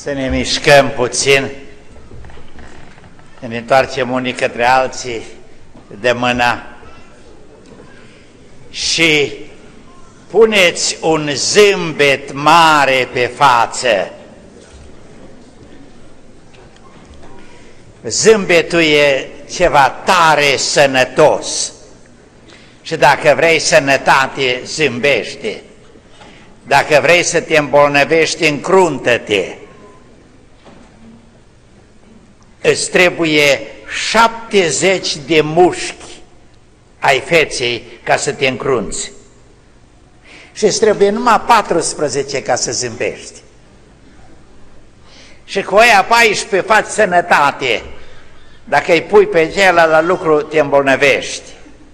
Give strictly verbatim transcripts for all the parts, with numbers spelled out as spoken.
Să ne mișcăm puțin, să ne întoarcem unii către alții de mână și puneți un zâmbet mare pe față. Zâmbetul e ceva tare sănătos și dacă vrei sănătate, zâmbește. Dacă vrei să te îmbolnăvești, încruntă-te. Îți trebuie șaptezeci de mușchi ai feței ca să te încrunți. Și îți trebuie numai paisprezece ca să zâmbești. Și cu aia paisprezece faci sănătate. Dacă îi pui pe celălalt la lucru, te îmbolnăvești.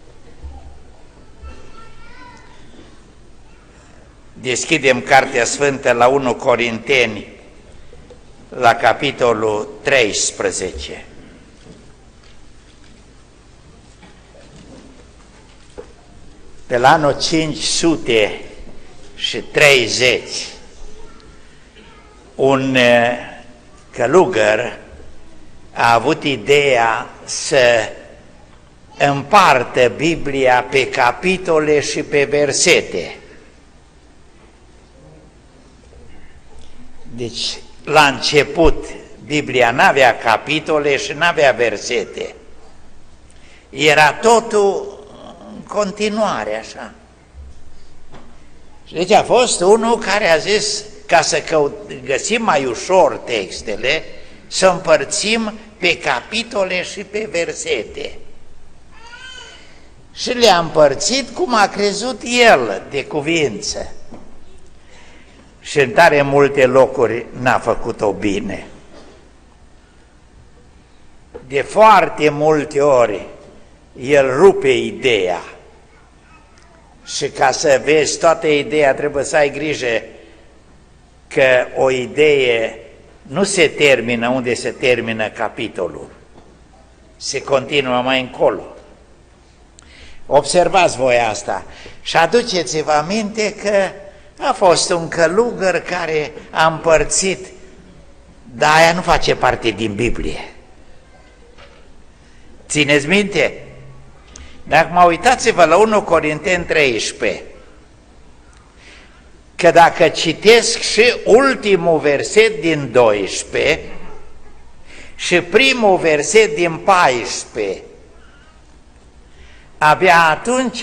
Deschidem Cartea Sfântă la unu Corinteni, la capitolul treisprezece. Pe la anul cinci sute treizeci, un călugăr a avut ideea să împartă Biblia pe capitole și pe versete. Deci, la început, Biblia n-avea capitole și n-avea versete. Era totul în continuare, așa. Și deci a fost unul care a zis, ca să găsim mai ușor textele, să împărțim pe capitole și pe versete. Și le-a împărțit cum a crezut el de cuvință. Și în tare multe locuri n-a făcut-o bine. De foarte multe ori el rupe ideea. Și ca să vezi toată ideea, trebuie să ai grijă că o idee nu se termină unde se termină capitolul. Se continuă mai încolo. Observați voi asta și aduceți-vă aminte că a fost un călugăr care a împărțit, dar aia nu face parte din Biblie. Țineți minte? Dacă mă uitați-vă la unu Corinteni treisprezece, că dacă citesc și ultimul verset din doisprezece și primul verset din paisprezece, abia atunci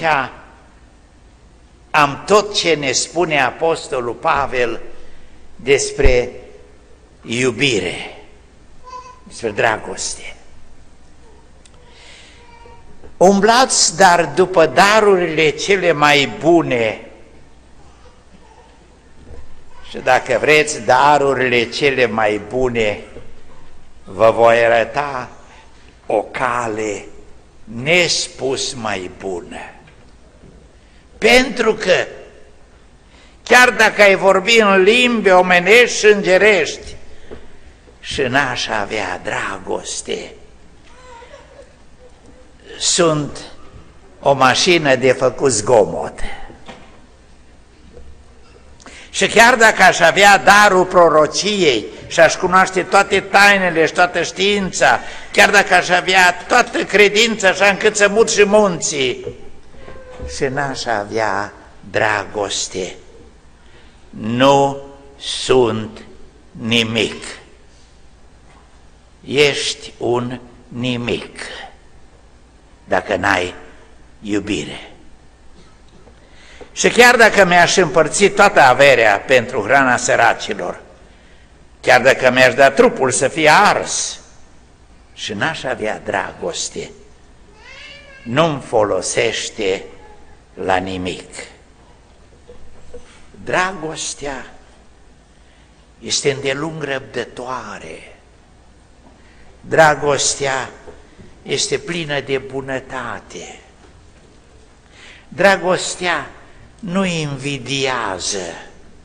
am tot ce ne spune Apostolul Pavel despre iubire, despre dragoste. Umblați dar după darurile cele mai bune și dacă vreți darurile cele mai bune, vă voi arăta o cale nespus mai bună. Pentru că chiar dacă ai vorbi în limbi omenești și îngerești și n-aș avea dragoste, sunt o mașină de făcut zgomot. Și chiar dacă aș avea darul prorociei și aș cunoaște toate tainele și toată știința, chiar dacă aș avea toată credința așa încât să mut și munții, și n-aș avea dragoste, nu sunt nimic. Ești un nimic dacă n-ai iubire. Și chiar dacă mi-aș împărți toată averea pentru hrana săracilor, chiar dacă mi-aș da trupul să fie ars și n-aș avea dragoste, nu-mi folosește la nimic. Dragostea este îndelung răbdătoare. Dragostea este plină de bunătate. Dragostea nu invidiază.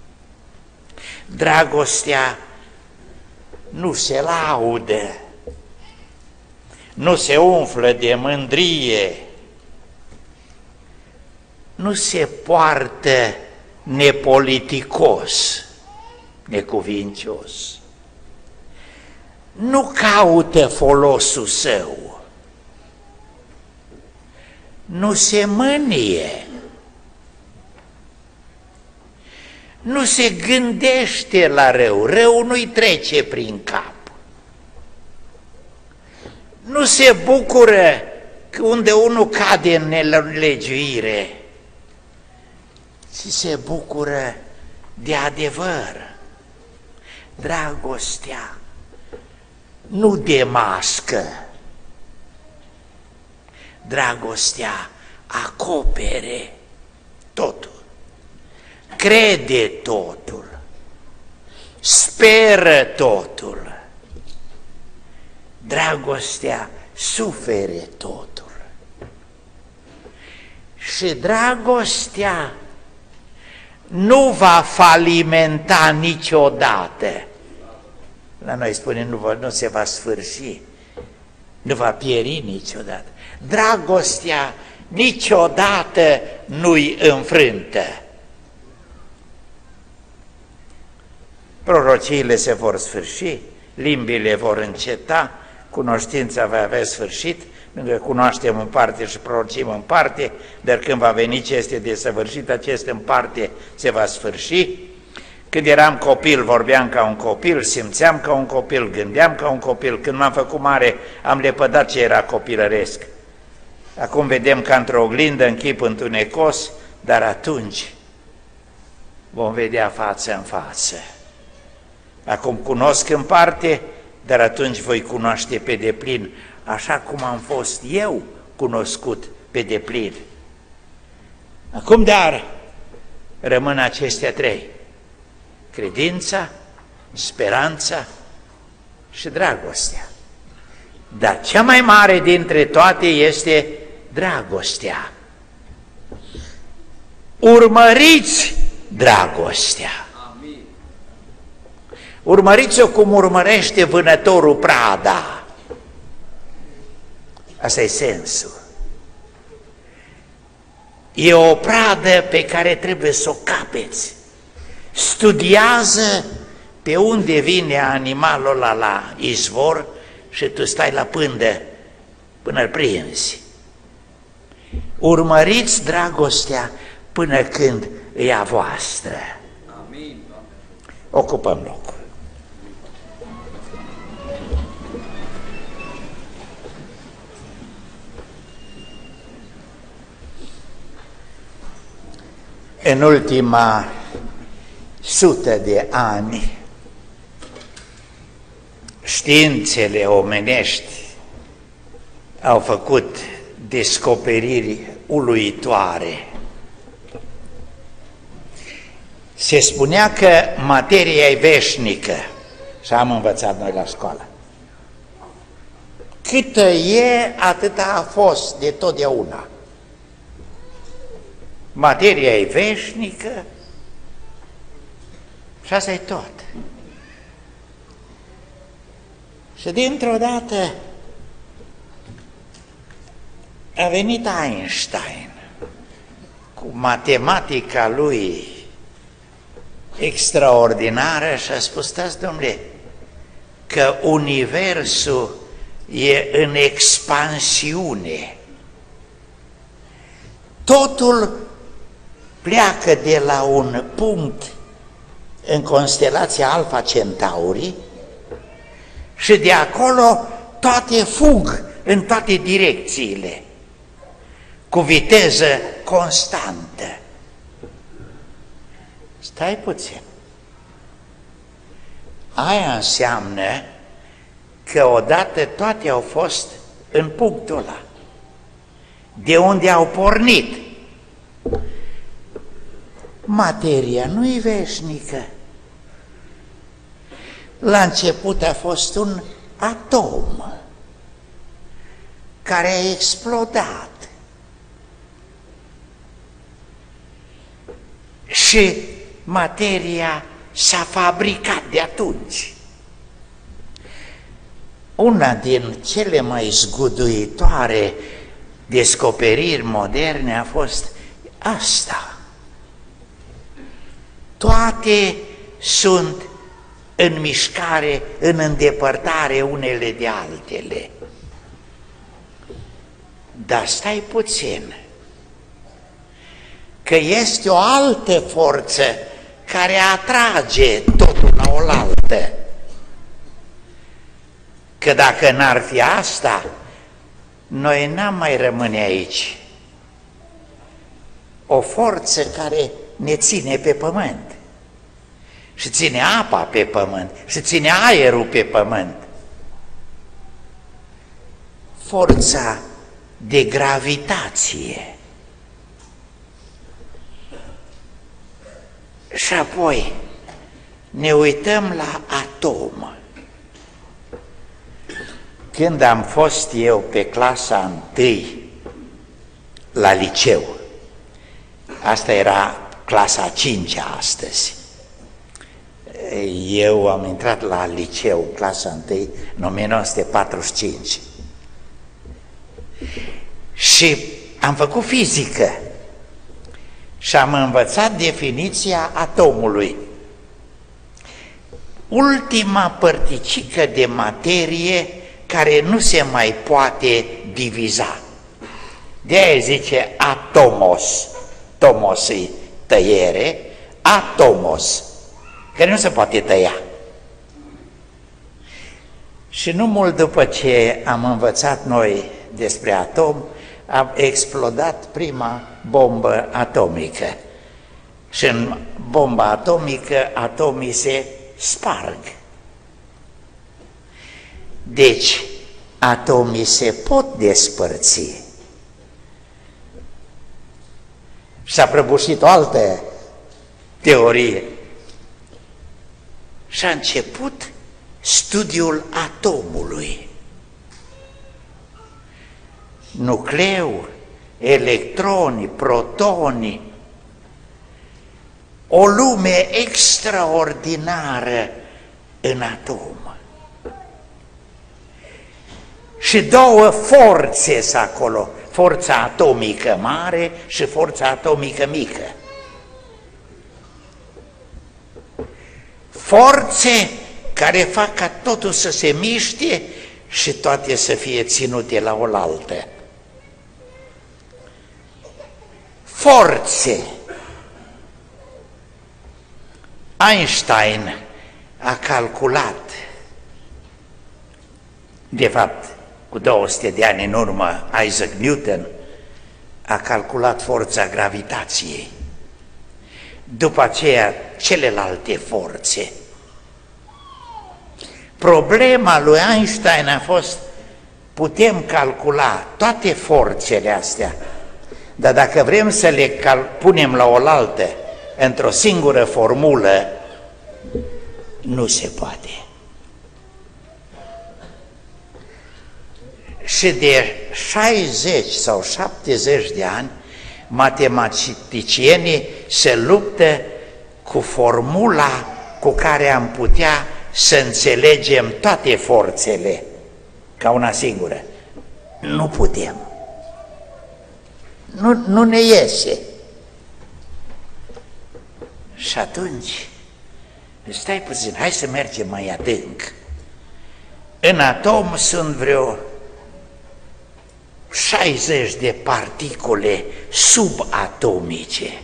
Dragostea nu se laudă. Nu se umflă de mândrie. Nu se poartă nepoliticos, necuvincios. nu caută folosul său, nu se mânie, nu se gândește la rău, rău nu-i trece prin cap, nu se bucură unde unul cade în nelegiuire, ci se bucură de adevăr. Dragostea nu demască, dragostea acopere totul, crede totul, speră totul, dragostea sufere totul. Și dragostea nu va falimenta niciodată. La noi spune, nu, va, nu se va sfârși, nu va pieri niciodată. Dragostea niciodată nu-i înfrântă. Prorociile se vor sfârși, limbile vor înceta, cunoștința va avea sfârșit, pentru că cunoaștem în parte și prorocim în parte, dar când va veni ce este desăvârșit, acest în parte se va sfârși. Când eram copil, vorbeam ca un copil, simțeam ca un copil, gândeam ca un copil. Când m-am făcut mare, am lepădat ce era copilăresc. Acum vedem ca într-o oglindă, în chip întunecos, dar atunci vom vedea față în față. Acum cunosc în parte, dar atunci voi cunoaște pe deplin, așa cum am fost eu cunoscut pe deplin. Acum, dar, rămân acestea trei: credința, speranța și dragostea. Dar cea mai mare dintre toate este dragostea. Urmăriți dragostea. Urmăriți-o cum urmărește vânătorul prada. Asta e sensul. E o pradă pe care trebuie să o capeți. Studiază pe unde vine animalul ăla la izvor și tu stai la pândă până îl prinzi. Urmăriți dragostea până când e a voastră. Amin. Ocupăm locul. În ultima sută de ani, științele omenești au făcut descoperiri uluitoare. Se spunea că materia e veșnică, și am învățat noi la școală. Câtă e, atâta a fost de totdeauna. Materia e veșnică și asta e tot. Și dintr-o dată a venit Einstein cu matematica lui extraordinară și a spus: stați, domnule, că universul e în expansiune. Totul pleacă de la un punct în constelația Alpha Centauri și de acolo toate fug în toate direcțiile, cu viteză constantă. Stai puțin. Aia înseamnă că odată toate au fost în punctul ăla, de unde au pornit. Materia nu e veșnică. La început a fost un atom care a explodat și materia s-a fabricat de atunci. Una din cele mai zguduitoare descoperiri moderne a fost asta. Toate sunt în mișcare, în îndepărtare unele de altele. Dar stai puțin, că este o altă forță care atrage totul la oaltă. Că dacă n-ar fi asta, noi n-am mai rămâne aici. O forță care ne ține pe pământ și ține apa pe pământ și ține aerul pe pământ. Forța de gravitație. Și apoi ne uităm la atom. Când am fost eu pe clasa întâi la liceu, asta era clasa a cincea astăzi, eu am intrat la liceu, clasa întâi, în o mie nouă sute patruzeci și cinci, și am făcut fizică și am învățat definiția atomului. Ultima părticică de materie care nu se mai poate diviza. De-aia zice atomos, tomos e tăiere, atomos, care nu se poate tăia. Și nu mult după ce am învățat noi despre atom, a explodat prima bombă atomică. Și în bomba atomică, atomii se sparg. Deci, atomii se pot despărți. S-a prăbușit o altă teorie. Și a început studiul atomului. Nucleu, electroni, protoni, o lume extraordinară în atom. Și două forțe sunt acolo, forța atomică mare și forța atomică mică. Forțe care fac ca totul să se miște și toate să fie ținute la oaltă. Forțe. Einstein a calculat, de fapt, cu două sute de ani în urmă, Isaac Newton a calculat forța gravitației. După aceea, celelalte forțe. Problema lui Einstein a fost, putem calcula toate forțele astea, dar dacă vrem să le punem la oaltă într-o singură formulă, nu se poate. Și de șaizeci sau șaptezeci de ani, matematicienii se luptă cu formula cu care am putea să înțelegem toate forțele ca una singură. Nu putem. Nu, nu ne iese. Și atunci, stai puțin, hai să mergem mai adânc. În atom sunt vreo șaizeci de particule subatomice.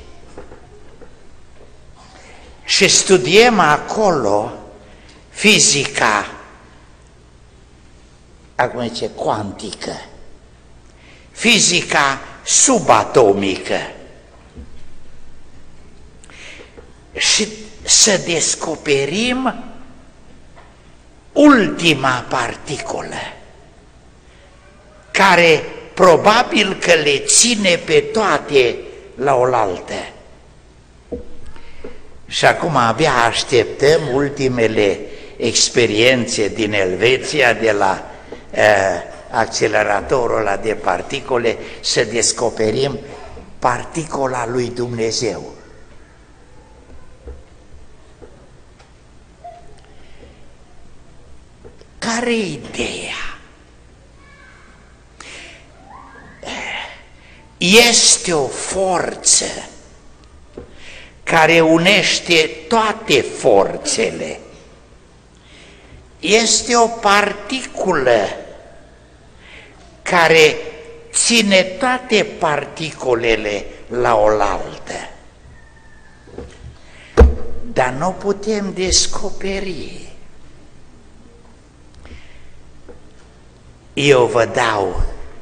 Și studiem acolo fizica, acum zice cuantică, fizica subatomică. Și să descoperim ultima particulă, care probabil că le ține pe toate la oaltă. Și acum abia așteptăm ultimele experiențe din Elveția, de la uh, acceleratorul ăla de particule, să descoperim particula lui Dumnezeu. Care-i ideea? Este o forță care unește toate forțele este o particulă care ține toate particulele la oaltă, dar nu putem descoperi. Eu vă dau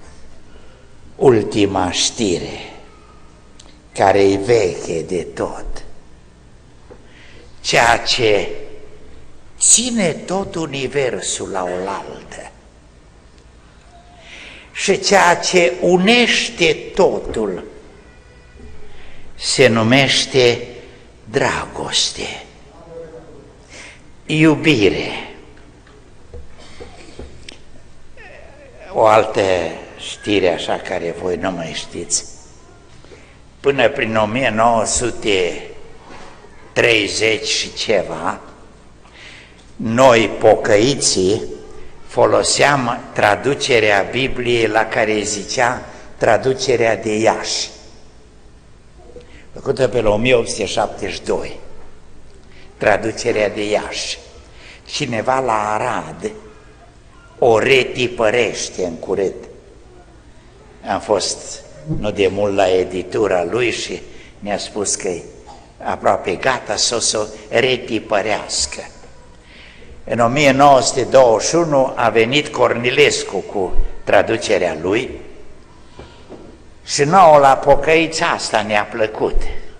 ultima știre, care e veche de tot, ceea ce ține tot universul la oaltă și ceea ce unește totul se numește dragoste, iubire. O altă știre așa care voi nu mai știți. Până prin o mie nouă sute treizeci și ceva, noi, pocăiții, foloseam traducerea Bibliei la care zicea traducerea de Iași, făcută pe la o mie opt sute șaptezeci și doi, traducerea de Iași. Cineva la Arad o retipărește în curând. Am fost nu de mult la editura lui și mi-a spus că e aproape gata să o să retipărească. În o mie nouă sute douăzeci și unu a venit Cornilescu cu traducerea lui și nouă la pocăiți asta ne-a plăcut.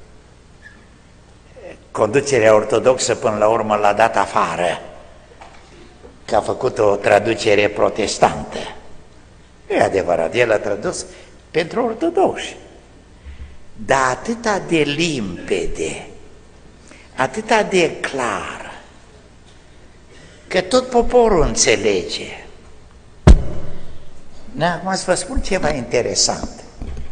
Conducerea ortodoxă până la urmă l-a dat afară, că a făcut o traducere protestantă. E adevărat, el a tradus pentru ortodoxi, dar atâta de limpede, atâta de clar, că tot poporul înțelege. Acum să vă spun ceva interesant.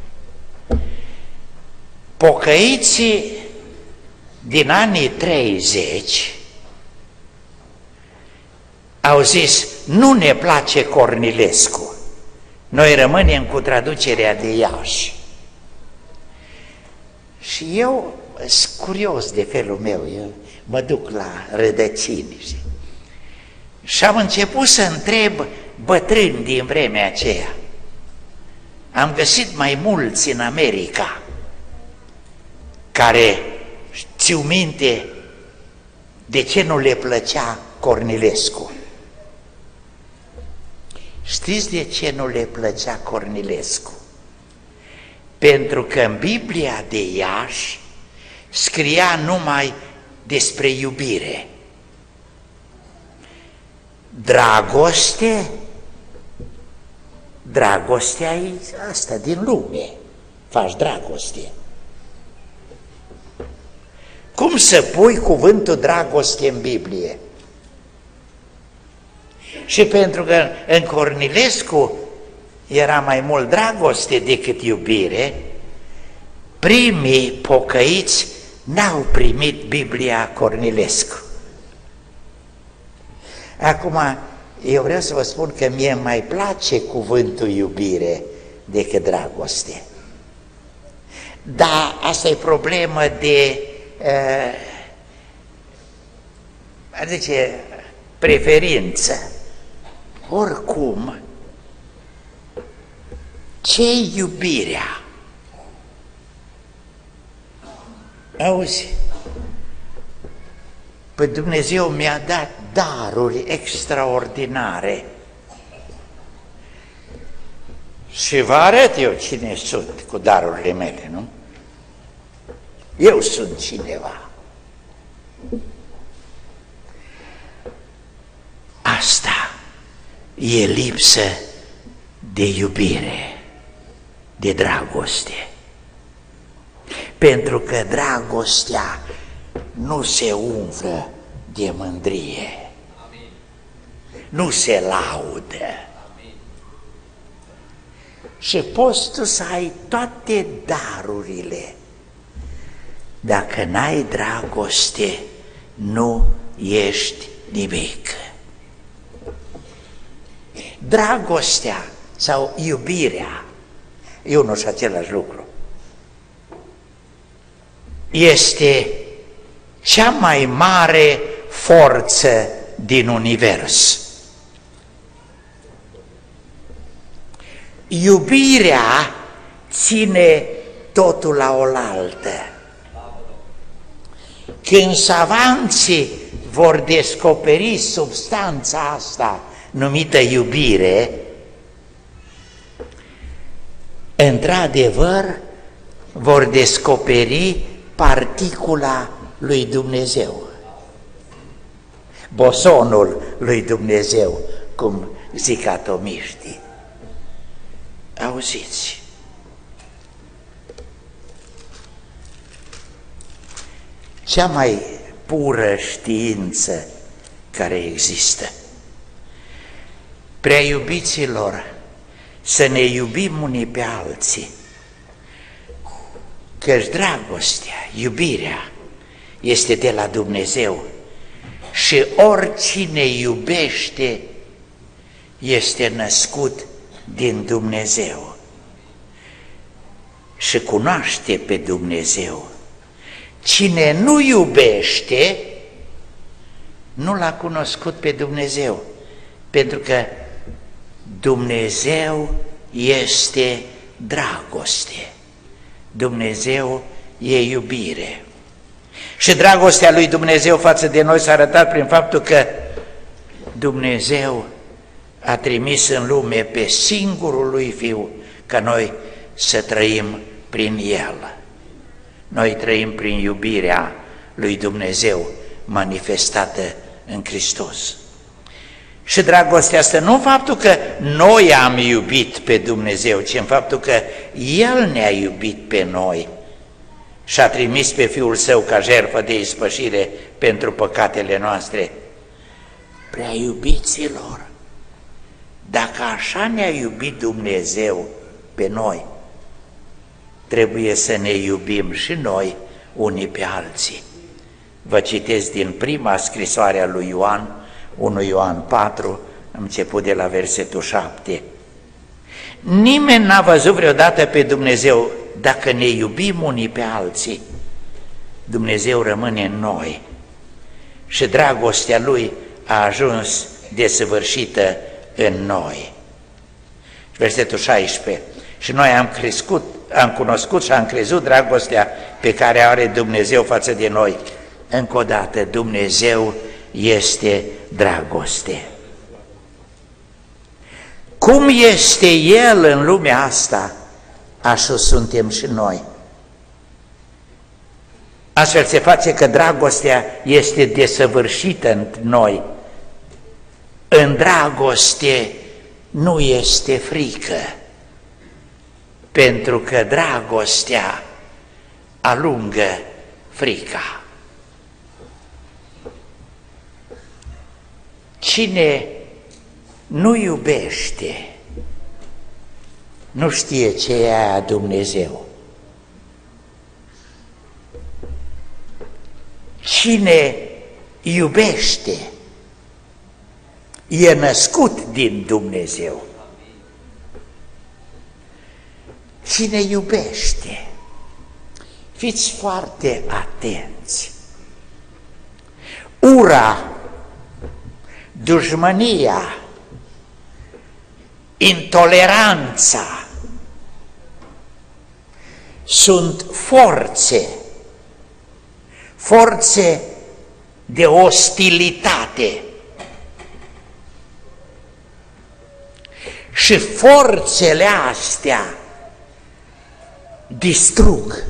Pocăiții din anii treizeci au zis, nu ne place Cornilescu, noi rămânem cu traducerea de Iași. Și eu sunt curios de felul meu, eu mă duc la rădăcini și, și am început să întreb bătrâni din vremea aceea. Am găsit mai mulți în America care țiu minte de ce nu le plăcea Cornilescu. Știți de ce nu le plăcea Cornilescu? Pentru că în Biblia de Iași scria numai despre iubire. Dragoste, dragostea e asta din lume, faci dragoste. Cum să pui cuvântul dragoste în Biblie? Și pentru că în Cornilescu era mai mult dragoste decât iubire, primii pocăiți n-au primit Biblia Cornilescu. Acum, eu vreau să vă spun că mie mai place cuvântul iubire decât dragoste. Dar asta e problemă de, uh, adice, preferință. Oricum, ce-i iubirea? Auzi? Păi Dumnezeu mi-a dat daruri extraordinare și vă arăt eu cine sunt cu darurile mele, nu? Eu sunt cineva. Asta e lipsă de iubire, de dragoste. Pentru că dragostea nu se umflă de mândrie, amin, nu se laudă. Amin. Și poți tu să ai toate darurile, dacă n-ai dragoste, nu ești nimic. Dragostea sau iubirea e unul și același lucru. Este cea mai mare forță din univers. Iubirea ține totul la oaltă. Când savanții vor descoperi substanța asta numită iubire, într-adevăr vor descoperi particula lui Dumnezeu, bosonul lui Dumnezeu, cum zic atomiștii. Auziți? Cea mai pură știință care există. Prea iubiților, să ne iubim unii pe alții, căci dragostea, iubirea, este de la Dumnezeu și oricine iubește este născut din Dumnezeu și cunoaște pe Dumnezeu. Cine nu iubește, nu l-a cunoscut pe Dumnezeu, pentru că Dumnezeu este dragoste. Dumnezeu e iubire. Și dragostea lui Dumnezeu față de noi s-a arătat prin faptul că Dumnezeu a trimis în lume pe singurul lui Fiu ca noi să trăim prin El. Noi trăim prin iubirea lui Dumnezeu manifestată în Hristos. Și dragostea asta nu în faptul că noi am iubit pe Dumnezeu, ci în faptul că El ne-a iubit pe noi și a trimis pe Fiul Său ca jertfă de ispășire pentru păcatele noastre. Prea iubiților, dacă așa ne-a iubit Dumnezeu pe noi, trebuie să ne iubim și noi unii pe alții. Vă citesc din prima scrisoare a lui Ioan, unu Ioan patru, început de la versetul șapte. Nimeni n-a văzut vreodată pe Dumnezeu. Dacă ne iubim unii pe alții, Dumnezeu rămâne în noi și dragostea Lui a ajuns desăvârșită în noi. Versetul șaisprezece. Și noi am crescut, am cunoscut și am crezut dragostea pe care are Dumnezeu față de noi. Încă o dată, Dumnezeu este dragoste. Cum este El în lumea asta, așa suntem și noi. Astfel se face că dragostea este desăvârșită în noi. În dragoste nu este frică, pentru că dragostea alungă frica. Cine nu iubește, nu știe ce e aia Dumnezeu. Cine iubește e născut din Dumnezeu. Cine iubește, fiți foarte atenți. Ura, dușmânia, intoleranța sunt forțe, forțe de ostilitate. Și forțele astea distrug.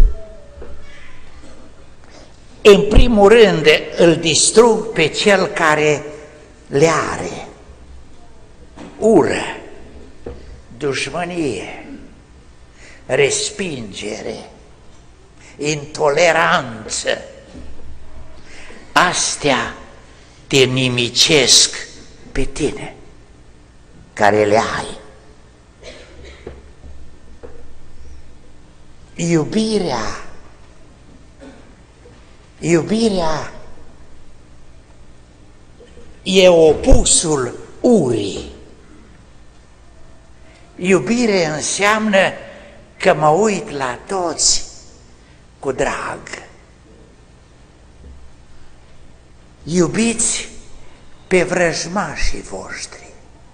În primul rând îl distrug pe cel care le are. Ură, dușmănie, respingere, intoleranță. Astea te nimicesc pe tine, care le ai. Iubirea, iubirea e opusul urii. Iubire înseamnă că mă uit la toți cu drag. Iubiți pe vrăjmașii voștri.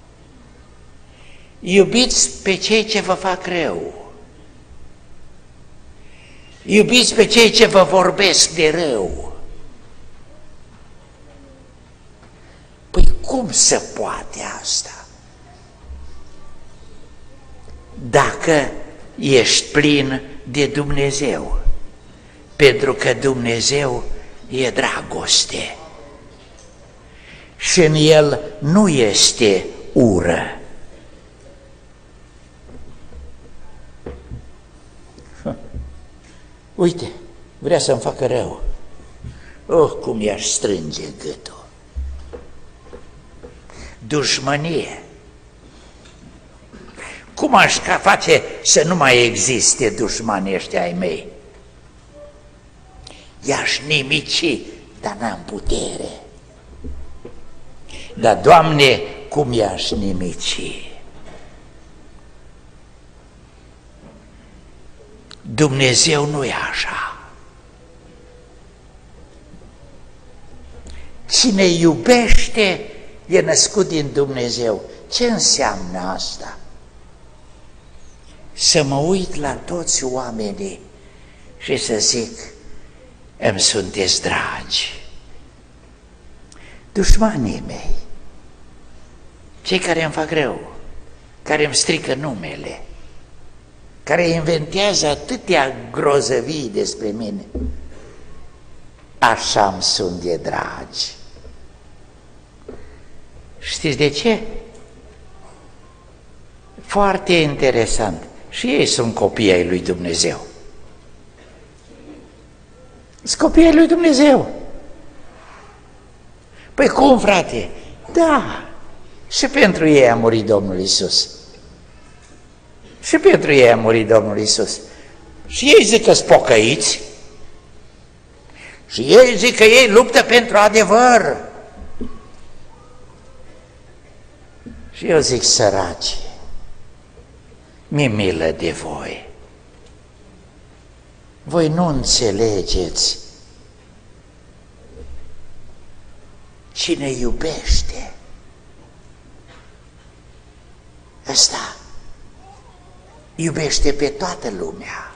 Iubiți pe cei ce vă fac rău. Iubiți pe cei ce vă vorbesc de rău. Păi cum se poate asta? Dacă ești plin de Dumnezeu, pentru că Dumnezeu e dragoste și în El nu este ură. Uite, vrea să-mi facă rău. Oh, cum i-aș strânge gâtul. Dușmănie. Cum aș face să nu mai existe dușmanii ăștia ai mei? I-aș nimici, dar n-am putere. Dar, Doamne, cum i-aș nimici? Dumnezeu nu e așa. Cine iubește e născut din Dumnezeu. Ce înseamnă asta? Să mă uit la toți oamenii și să zic, îmi sunteți dragi. Dușmanii mei, cei care îmi fac rău, care îmi strică numele, care inventează atâtea grozăvii despre mine, așa îmi sunt de dragi. Știți de ce? Foarte interesant. Și ei sunt copii ai lui Dumnezeu. Sunt copii ai lui Dumnezeu. Păi cum, frate? Da, și pentru ei a murit Domnul Iisus. Și pentru ei a murit Domnul Iisus. Și ei zic că sunt pocăiți. Și ei zic că ei luptă pentru adevăr. Și eu zic, săraci, mi-e milă de voi. Voi nu înțelegeți. Cine iubește, ăsta iubește pe toată lumea.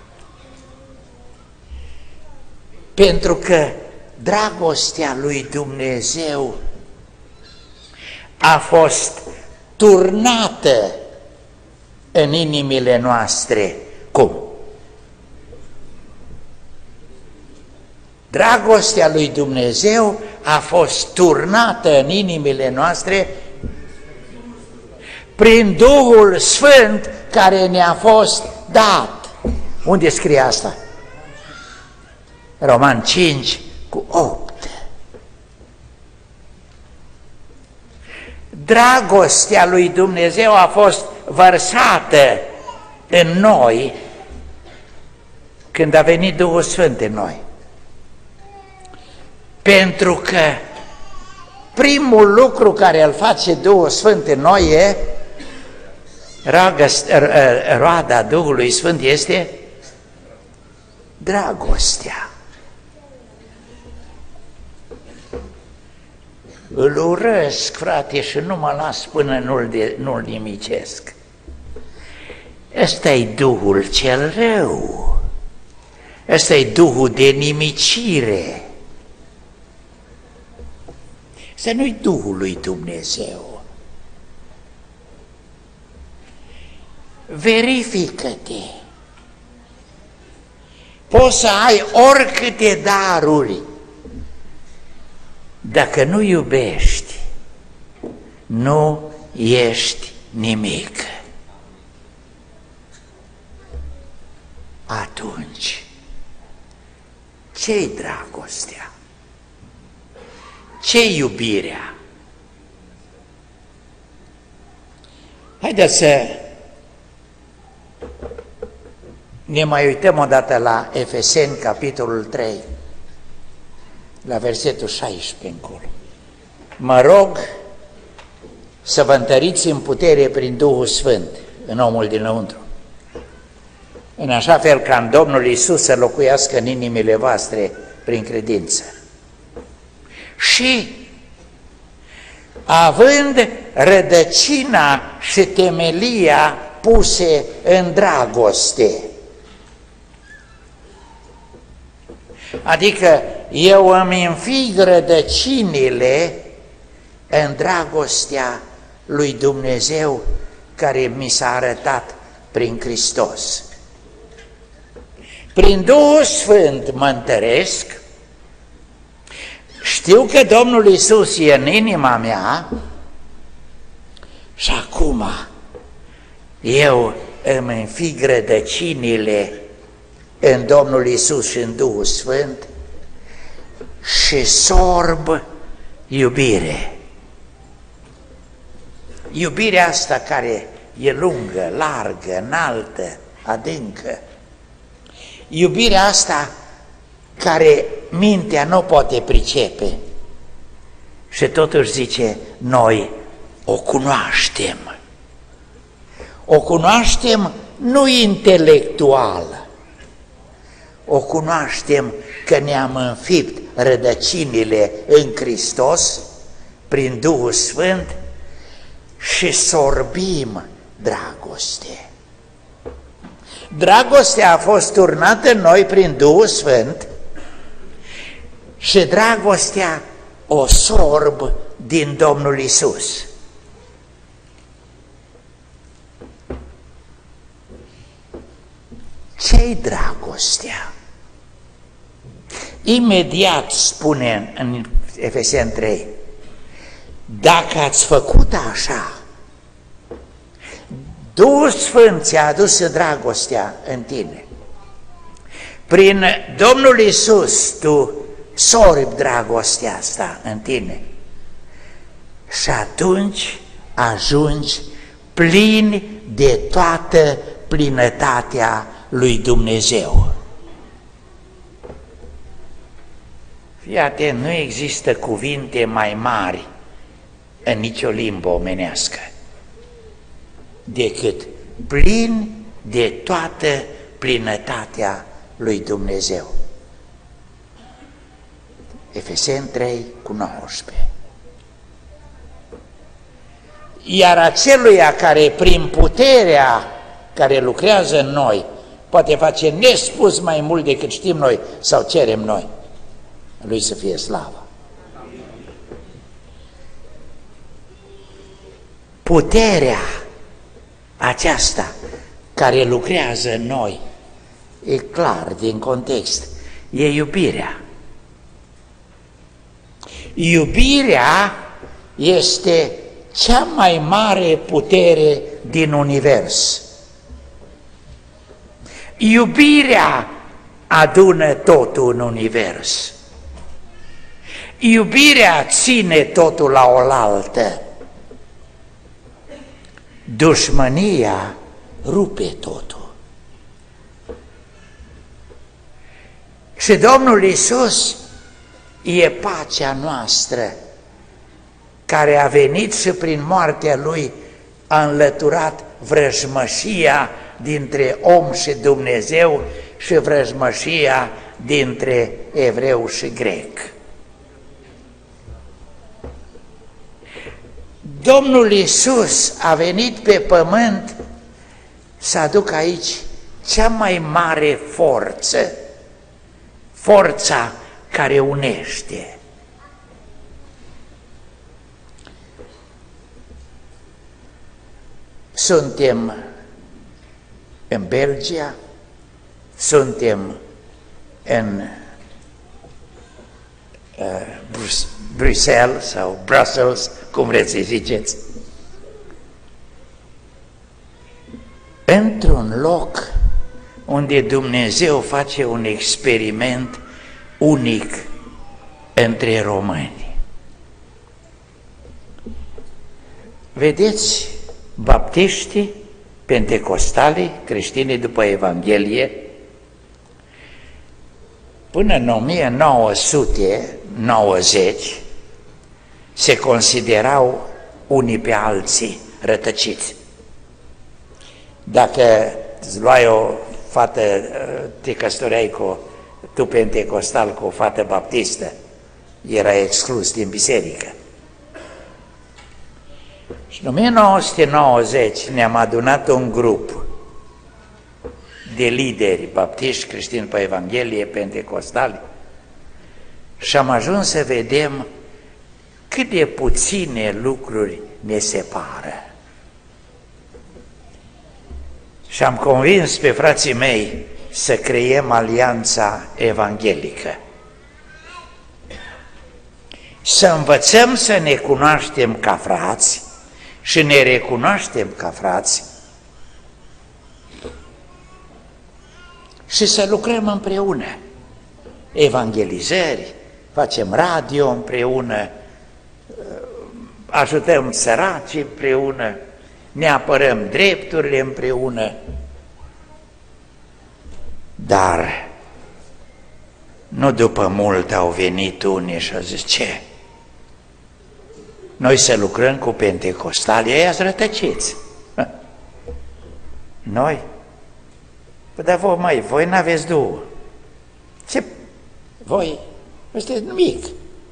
Pentru că dragostea lui Dumnezeu a fost turnată în inimile noastre. Cum? Dragostea lui Dumnezeu a fost turnată în inimile noastre prin Duhul Sfânt care ne-a fost dat. Unde scrie asta? Roman cinci cu opt. Dragostea lui Dumnezeu a fost vărsată în noi când a venit Duhul Sfânt în noi. Pentru că primul lucru care îl face Duhul Sfânt în noi e roada Duhului Sfânt este dragostea. Îl urăsc, frate, și nu mă las până nu-l, de, nu-l nimicesc. Ăsta-i Duhul cel rău. Ăsta-i Duhul de nimicire. Ăsta nu-i Duhul lui Dumnezeu. Verifică-te. Poți să ai oricâte daruri. Dacă nu iubești, nu ești nimic. Atunci, ce-i dragostea? Ce-i iubirea? Haideți să ne mai uităm o dată la Efeseni, capitolul trei. La versetul șaisprezece încolo. Mă rog să vă întăriți în putere prin Duhul Sfânt în omul dinăuntru, în așa fel ca în Domnul Iisus să locuiască în inimile voastre prin credință. Și având rădăcina și temelia puse în dragoste. Adică eu îmi înfig rădăcinile în dragostea lui Dumnezeu care mi s-a arătat prin Hristos. Prin Duhul Sfânt mă întăresc, știu că Domnul Iisus e în inima mea și acum eu îmi înfig rădăcinile în Domnul Iisus și în Duhul Sfânt și sorb iubire. Iubirea asta care e lungă, largă, înaltă, adâncă. Iubirea asta care mintea nu poate pricepe și totuși zice, noi o cunoaștem. O cunoaștem nu intelectual, o cunoaștem că ne-am înfipt rădăcinile în Hristos prin Duhul Sfânt și sorbim dragoste. Dragostea a fost turnată în noi prin Duhul Sfânt și dragostea o sorb din Domnul Iisus. Ce-i dragostea? Imediat spune în Efeseni trei, dacă ați făcut așa, Duhul Sfânt ți-a adus dragostea în tine. Prin Domnul Iisus tu sorbi dragostea asta în tine și atunci ajungi plin de toată plinătatea lui Dumnezeu. Fii atent, nu există cuvinte mai mari în nicio limbă omenească decât plin de toată plinătatea lui Dumnezeu. Efeseni trei cu nouăsprezece. Iar aceluia care prin puterea care lucrează în noi poate face nespus mai mult decât știm noi sau cerem noi, lui să fie slavă. Puterea aceasta care lucrează în noi, e clar din context, e iubirea. Iubirea este cea mai mare putere din univers. Iubirea adună totul în univers. Iubirea ține totul la oaltă. Dușmânia rupe totul. Și Domnul Iisus e pacea noastră, care a venit și prin moartea Lui a înlăturat vrăjmășia dintre om și Dumnezeu și vrăjmășia dintre evreu și grec. Domnul Iisus a venit pe pământ să aducă aici cea mai mare forță, forța care unește. Suntem în Belgia, suntem în uh, Bruxelles sau Brussels, cum vreți să ziceți, într-un loc unde Dumnezeu face un experiment unic între români. Vedeți, baptiștii, pentecostalii, creștinii după Evanghelie, până în o mie nouă sute nouăzeci se considerau unii pe alții rătăciți. Dacă îți luai o fată, te căsătoreai cu, tu pentecostal cu o fată baptistă, era exclus din biserică. Și în o mie nouă sute nouăzeci ne-am adunat un grup de lideri baptiști, creștini pe Evanghelie, pentecostali și am ajuns să vedem cât de puține lucruri ne separă. Și am convins pe frații mei să creiem Alianța Evanghelică. Să învățăm să ne cunoaștem ca frați și ne recunoaștem ca frați și să lucrăm împreună. Evangelizări, facem radio împreună, ajutăm săraci împreună, ne apărăm drepturile împreună. Dar nu după mult au venit unii și au zis, ce? Noi să lucrăm cu pentecostalii, ei-ați rătăciți. Noi? Păi dar voi, mai, voi n-aveți două. Ce? Voi? Ăsta e nimic.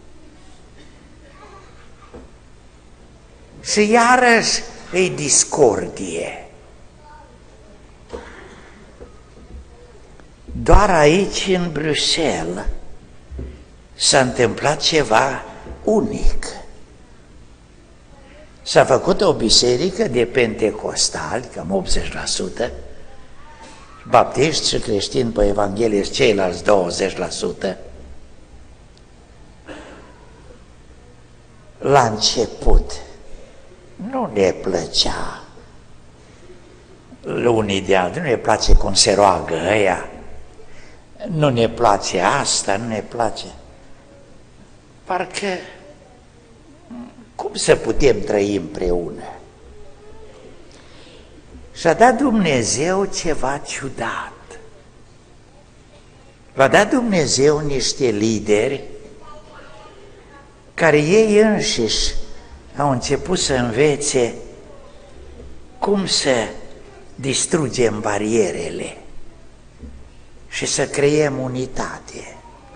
Și iarăși e discordie. Doar aici, în Bruxelles, s-a întâmplat ceva unic. S-a făcut o biserică de pentecostali, cam optzeci la sută, baptiști și creștini pe Evanghelie, ceilalți douăzeci la sută. La început nu ne plăcea unii de alții, nu ne place cum se roagă ăia, nu ne place asta, nu ne place. Parcă cum să putem trăi împreună? Și-a dat Dumnezeu ceva ciudat. V-a dat Dumnezeu niște lideri care ei înșiși au început să învețe cum să distrugem barierele și să creăm unitate.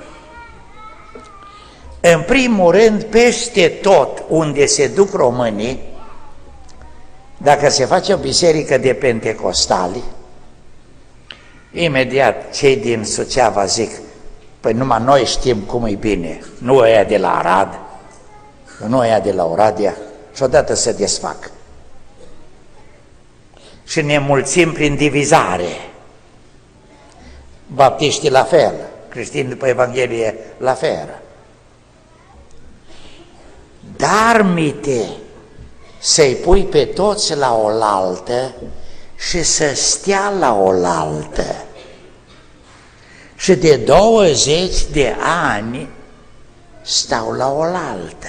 În primul rând, peste tot unde se duc românii, dacă se face o biserică de pentecostali, imediat cei din Suceava zic, păi numai noi știm cum e bine, nu ăia de la Arad, nu ăia de la Oradea, și odată se desfac. Și ne mulțim prin divizare. Baptiștii la fel, creștini după Evanghelie la fel. Dar mite să-i pui pe toți la oaltă și să stea la oaltă. Și de douăzeci de ani stau la oaltă.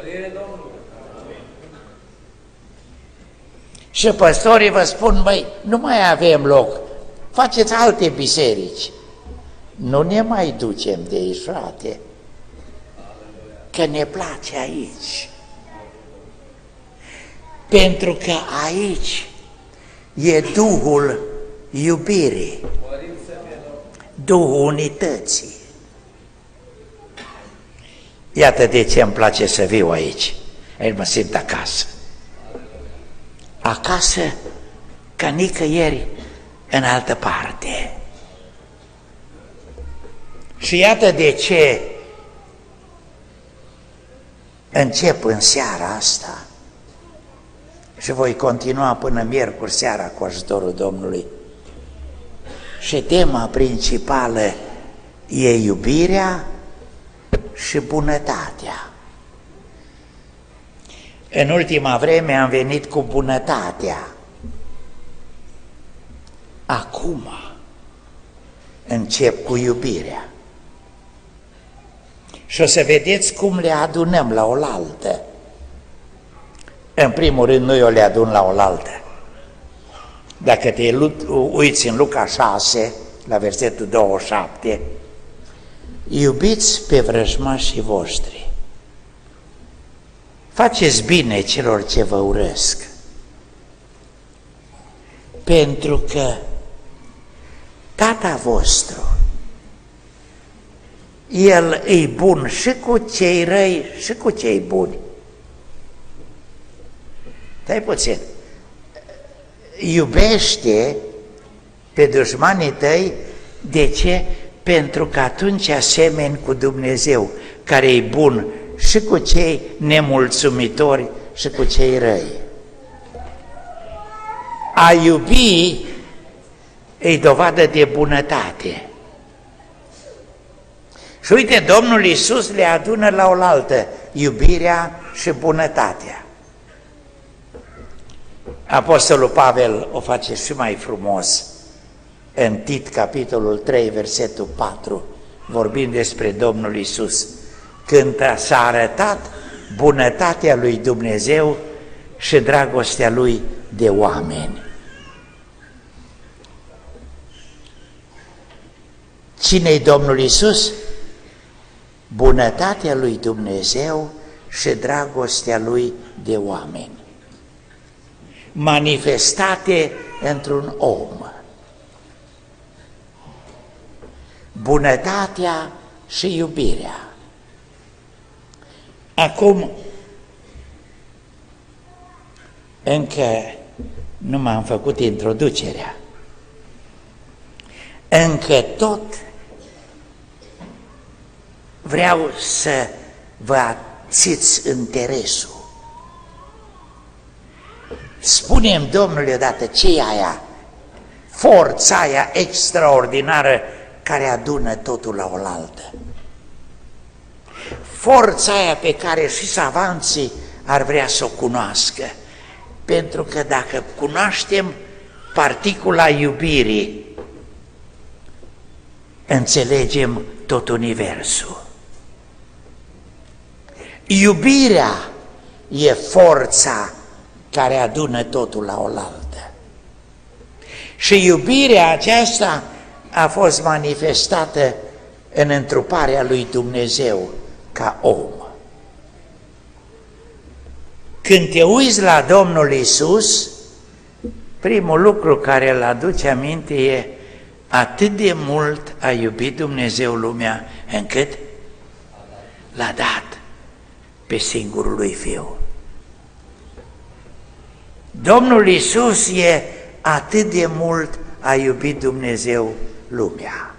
Și păstorii vă spun, băi, nu mai avem loc, faceți alte biserici. Nu ne mai ducem de aici, frate, că ne place aici. Pentru că aici e Duhul iubirii, Duhul unității. Iată de ce îmi place să viu aici. Aici mă simt acasă. Acasă ca nicăieri în altă parte. Și iată de ce încep în seara asta și voi continua până miercuri seara cu ajutorul Domnului. Și tema principală e iubirea și bunătatea. În ultima vreme am venit cu bunătatea. Acum încep cu iubirea. Și o să vedeți cum le adunăm la oaltă. În primul rând, noi o le adun la oaltă. Dacă te uiți în Luca șase, la versetul douăzeci și șapte, iubiți pe vrăjmașii voștri. Faceți bine celor ce vă urăsc, pentru că Tata vostru, El e bun și cu cei răi și cu cei buni. stai puțin, iubește pe dușmanii tăi, de ce? Pentru că atunci asemeni cu Dumnezeu, care e bun și cu cei nemulțumitori și cu cei răi. A iubi e dovadă de bunătate. Și uite, Domnul Iisus le adună la oaltă, iubirea și bunătatea. Apostolul Pavel o face și mai frumos în Tit, capitolul trei, versetul patru, vorbind despre Domnul Iisus, când s-a arătat bunătatea lui Dumnezeu și dragostea lui de oameni. Cine-i Domnul Iisus? Bunătatea lui Dumnezeu și dragostea lui de oameni, manifestate într-un om. Bunătatea și iubirea. Acum, încă nu m-am făcut introducerea, încă tot vreau să vă ațiți interesul. Spune-mi, Domnule, odată, ce e aia? Forța aia extraordinară care adună totul la oaltă. Forța aia pe care și savanții ar vrea să o cunoască. Pentru că dacă cunoaștem particula iubirii, înțelegem tot universul. Iubirea e forța care adună totul la oaltă. Și iubirea aceasta a fost manifestată în întruparea lui Dumnezeu ca om. Când te uiți la Domnul Iisus, primul lucru care îl aduce aminte e: atât de mult a iubit Dumnezeu lumea, încât l-a dat pe singurul lui Fiu. Domnul Iisus e atât de mult a iubit Dumnezeu lumea.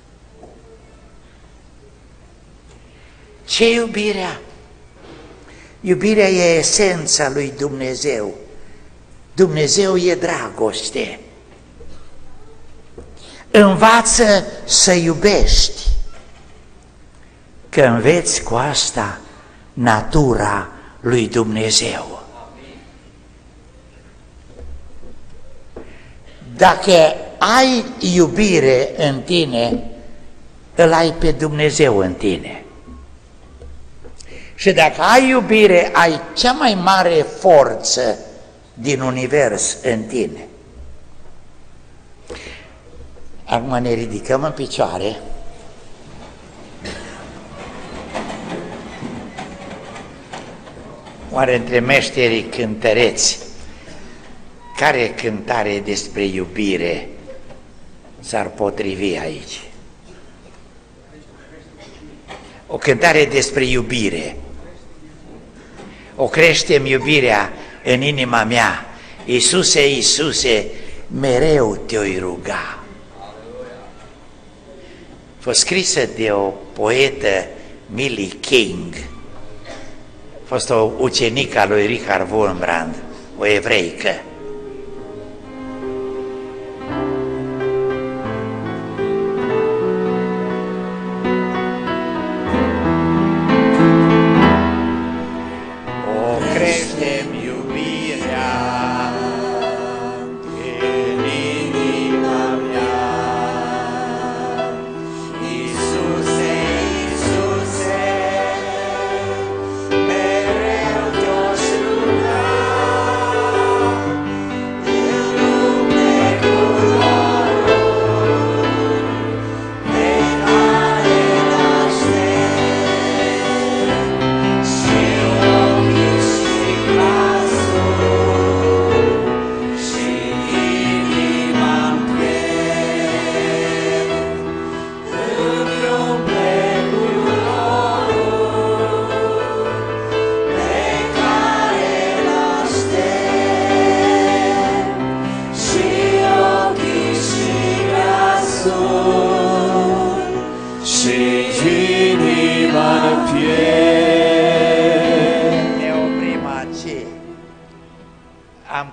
Ce iubirea? Iubirea e esența lui Dumnezeu. Dumnezeu e dragoste. Învață să iubești, că înveți cu asta natura lui Dumnezeu. Dacă ai iubire în tine, îl ai pe Dumnezeu în tine. Și dacă ai iubire, ai cea mai mare forță din univers în tine. Acum ne ridicăm în picioare. Oare între meșterii cântăreți, care cântare despre iubire s-ar potrivi aici? O cântare despre iubire. O creștem iubirea în inima mea. Iisuse, Iisuse, mereu te-oi ruga. A fost scrisă de o poetă, Millie King. A fost o ucenică a lui Richard Wurmbrand, o evreică.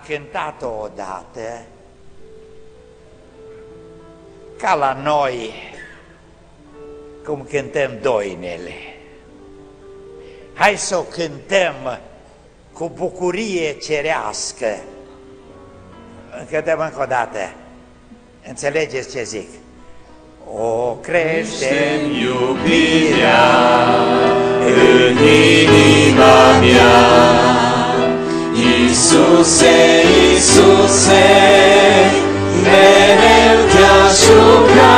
cântat-o odată, ca la noi, cum cântăm doinele. Hai să o cântăm cu bucurie cerească. Cântăm încă o dată. Înțelegeți ce zic? O creștem iubirea în inima mea. Iisuse, Iisuse, mereu te-aș ruga,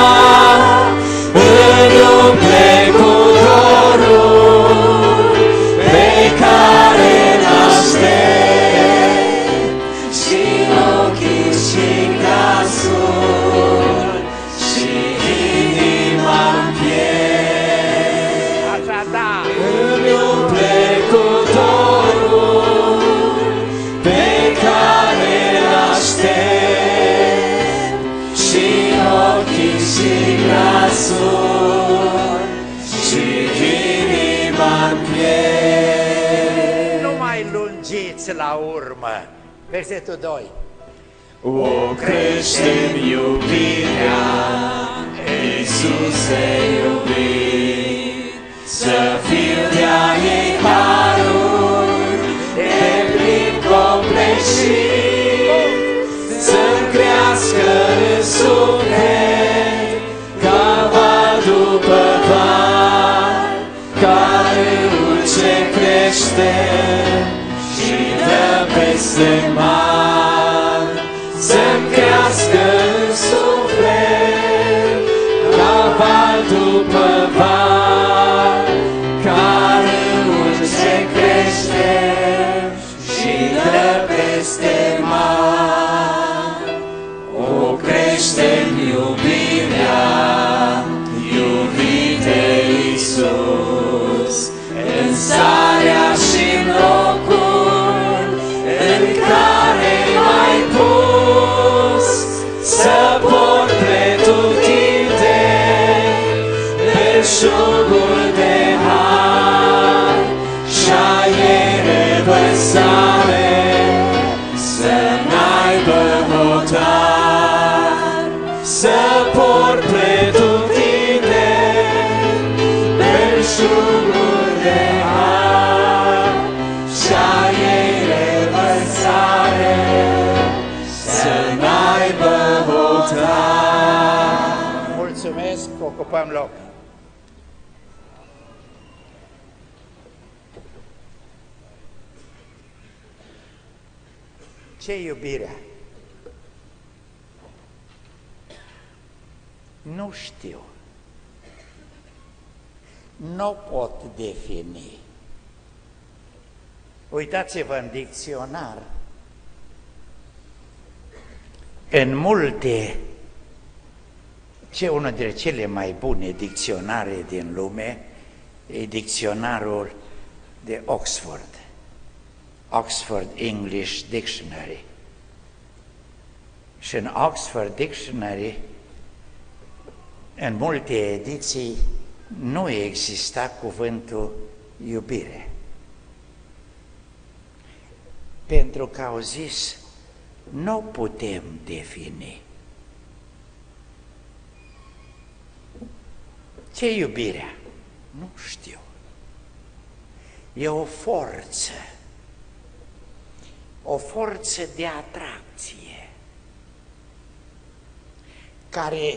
îmi umple cu dorul pe care l-aștept și ochii și glasul și inima-n piept. Așa da! Îmi umple cu dorul pe care l-aștept și ochii și glasul și inima-n piept. Nu mai lungiți la urmă. Versetul doi. O crește-mi iubirea, Iisuse iubit, să fiu de-a ei harul de plin copleșit, să-mi crească în suflet ca val după val, ca râul ce crește și dă peste mar. Să-mi crească în suflet ca val după val, ca râul ce crește și dă peste mar. O crește-mi iubirea, iubite Iisus, în starea și-n locul în care m-ai pus, să port pretutindeni belșugul de har și-a ei revărsare, să n-aibă hotar. Să port pretutindeni belșugul de har și-a ei revărsare, să n-aibă hotar. Mulțumesc, ocupăm loc. Ce iubirea? Nu știu. Nu pot defini. Uitați-vă în dicționar. În multe, ce unul dintre cele mai bune dicționare din lume e dicționarul de Oxford, Oxford English Dictionary. Și în Oxford Dictionary, în multe ediții, nu exista cuvântul iubire. Pentru că au zis, nu putem defini. Ce iubirea? Nu știu. E o forță, o forță de atracție care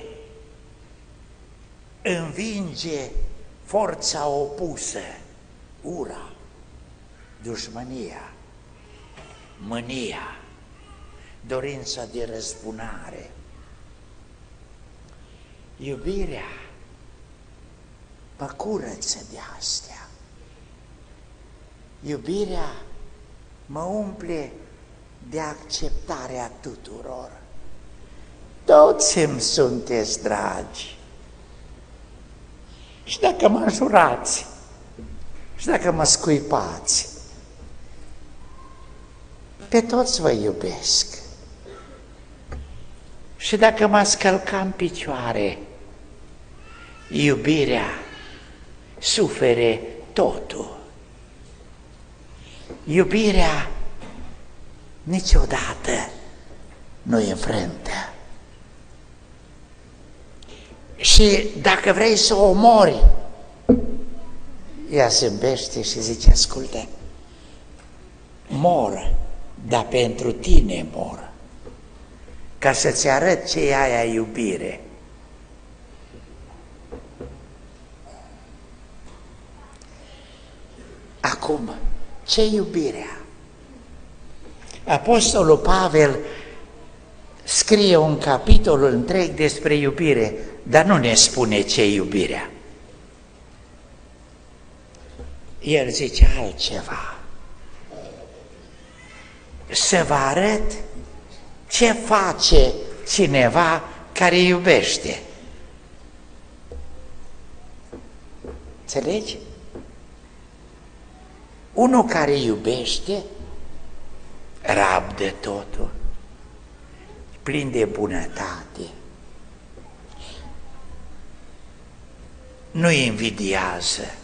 învinge forța opusă, ura, dușmânia, mânia, dorința de răzbunare. Iubirea mă curăță de astea. Iubirea mă umple de acceptarea tuturor. Toți îmi sunteți dragi. Și dacă mă înjurați, și dacă mă scuipați, pe toți vă iubesc. Și dacă mă scălca în picioare, iubirea sufere totul. Iubirea niciodată nu e înfrântă. Și dacă vrei să o omori, ea zâmbește și zice, ascultă, mor, dar pentru tine mor, ca să-ți arăt ce e aia iubire. Acum, ce iubirea? Apostolul Pavel scrie un capitol întreg despre iubire, dar nu ne spune ce iubirea. El zice altceva. Să vă arăt ce face cineva care iubește. Înțelegi? Unul care iubește rabdă totul, plin de bunătate, nu invidiază,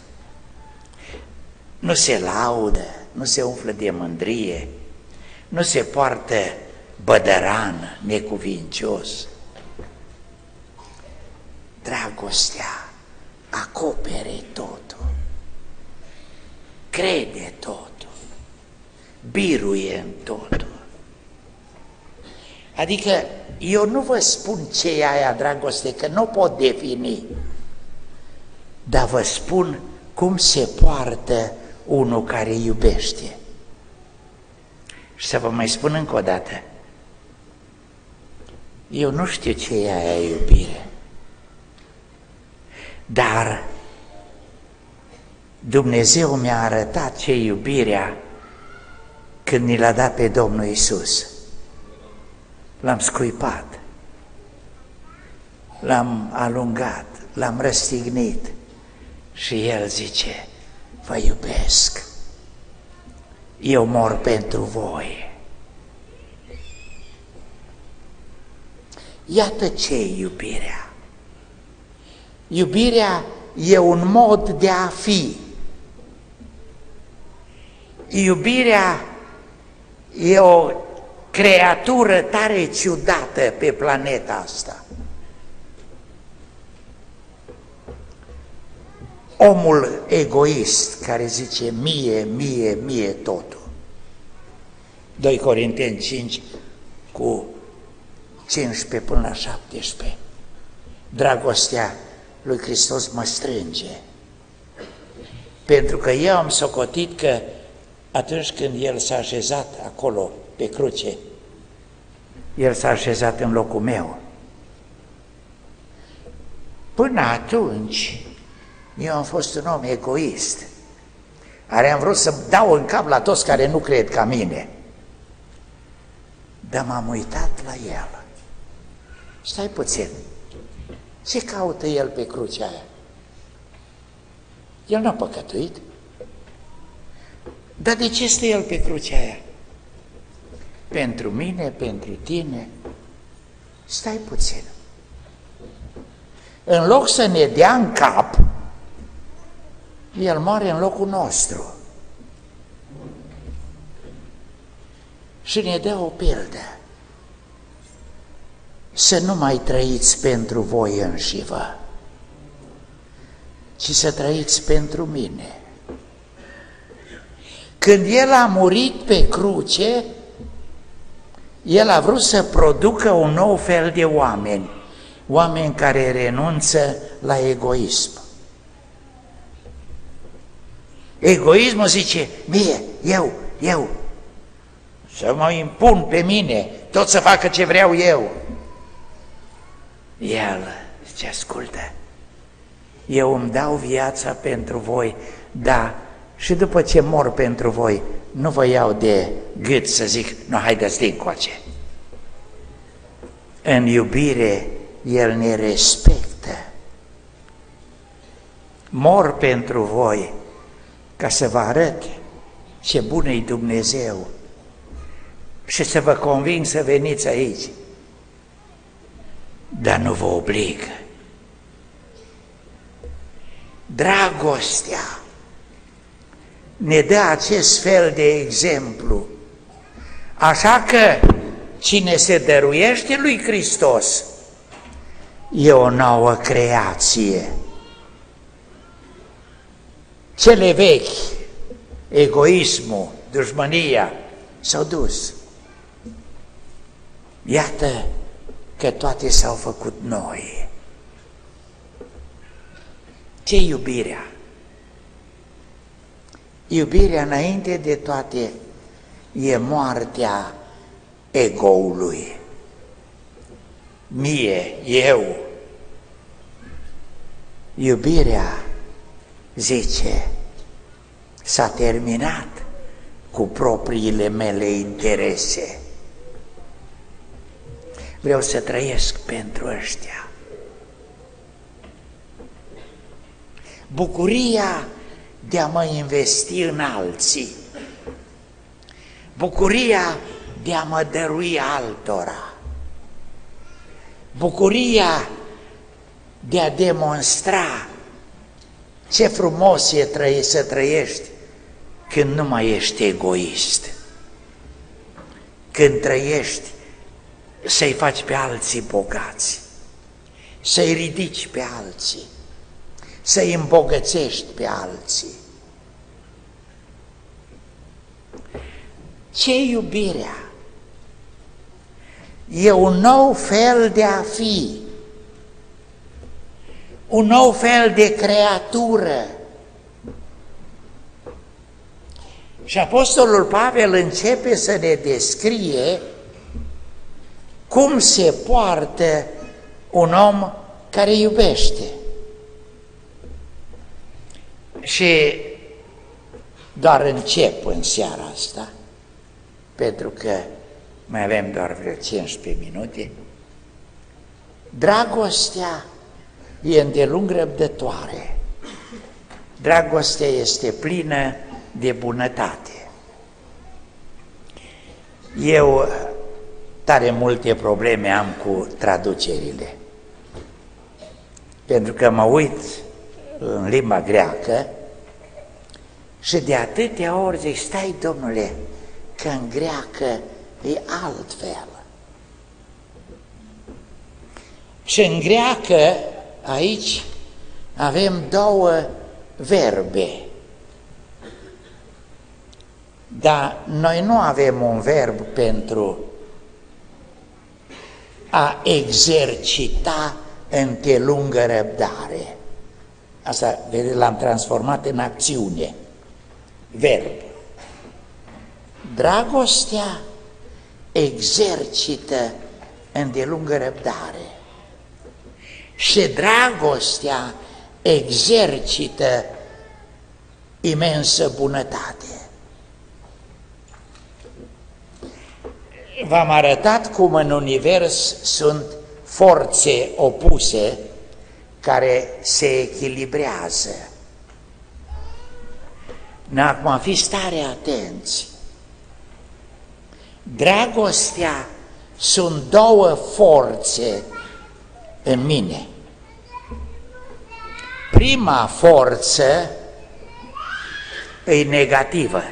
nu se laudă, nu se umflă de mândrie, nu se poartă bădăran, necuvincios. Dragostea acopere totul, crede totul, biruie în totul. Adică eu nu vă spun ce e aia dragoste, că nu pot defini, dar vă spun cum se poartă unul care iubește. Și să vă mai spun încă o dată, eu nu știu ce e aia iubire, dar Dumnezeu mi-a arătat ce e iubirea când ni l-a dat pe Domnul Iisus. L-am scuipat, l-am alungat, l-am răstignit și El zice, vă iubesc, eu mor pentru voi. Iată ce e iubirea. Iubirea e un mod de a fi. Iubirea e o creatură tare ciudată pe planeta asta. Omul egoist care zice mie, mie, mie totul. doi Corinteni cinci cu cincisprezece până la șaptesprezece. Dragostea lui Hristos mă strânge. Pentru că eu am socotit că atunci când El s-a așezat acolo pe cruce, El s-a așezat în locul meu. Până atunci, eu am fost un om egoist, care am vrut să dau în cap la toți care nu cred ca mine. Dar m-am uitat la El. Stai puțin, ce caută El pe crucea aia? El n-a păcătuit. Dar de ce stă El pe crucea aia? Pentru mine, pentru tine. Stai puțin. În loc să ne dea în cap, El moare în locul nostru. Și ne dă o pildă. Să nu mai trăiți pentru voi înșivă, ci să trăiți pentru mine. Când El a murit pe cruce, El a vrut să producă un nou fel de oameni, oameni care renunță la egoism. Egoismul zice, mie, eu, eu, să mă impun pe mine, tot să facă ce vreau eu. El zice, ascultă, eu îmi dau viața pentru voi, dar și după ce mor pentru voi, nu vă iau de gât să zic, nu, haideți dincoace. În iubire, El ne respectă. Mor pentru voi, ca să vă arăt ce bun e Dumnezeu și să vă conving să veniți aici. Dar nu vă obligă. Dragostea ne dă acest fel de exemplu Așa că cine se dăruiește lui Hristos e o nouă creație. Cele vechi, egoismul, dușmânia, s-au dus. Iată că toate s-au făcut noi. Ce iubirea? Iubirea, înainte de toate, e moartea egoului. Mie, eu. Iubirea, zice, s-a terminat cu propriile mele interese. Vreau să trăiesc pentru ăștia. Bucuria de a mă investi în alții. Bucuria de a mă dărui altora. Bucuria de a demonstra ce frumos e trăi, să trăiești când nu mai ești egoist. Când trăiești să-i faci pe alții bogați, să-i ridici pe alții, să-i îmbogățești pe alții. Ce iubirea? E un nou fel de a fi, un nou fel de creatură. Și Apostolul Pavel începe să ne descrie cum se poartă un om care iubește. Și doar încep în seara asta, pentru că mai avem doar vreo cincisprezece minute. Dragostea e îndelung răbdătoare. Dragostea este plină de bunătate. Eu tare multe probleme am cu traducerile, pentru că mă uit în limba greacă și de atâtea ori zic, stai, domnule, că în greacă e altfel. Și în greacă, aici, avem două verbe, dar noi nu avem un verb pentru a exercita îndelungă răbdare. Asta, vedeți, l-am transformat în acțiune, verb. Dragostea exercită îndelungă răbdare și dragostea exercită imensă bunătate. V-am arătat cum în univers sunt forțe opuse care se echilibrează. Acum fiți tare atenți. Dragostea sunt două forțe în mine. Prima forță e negativă.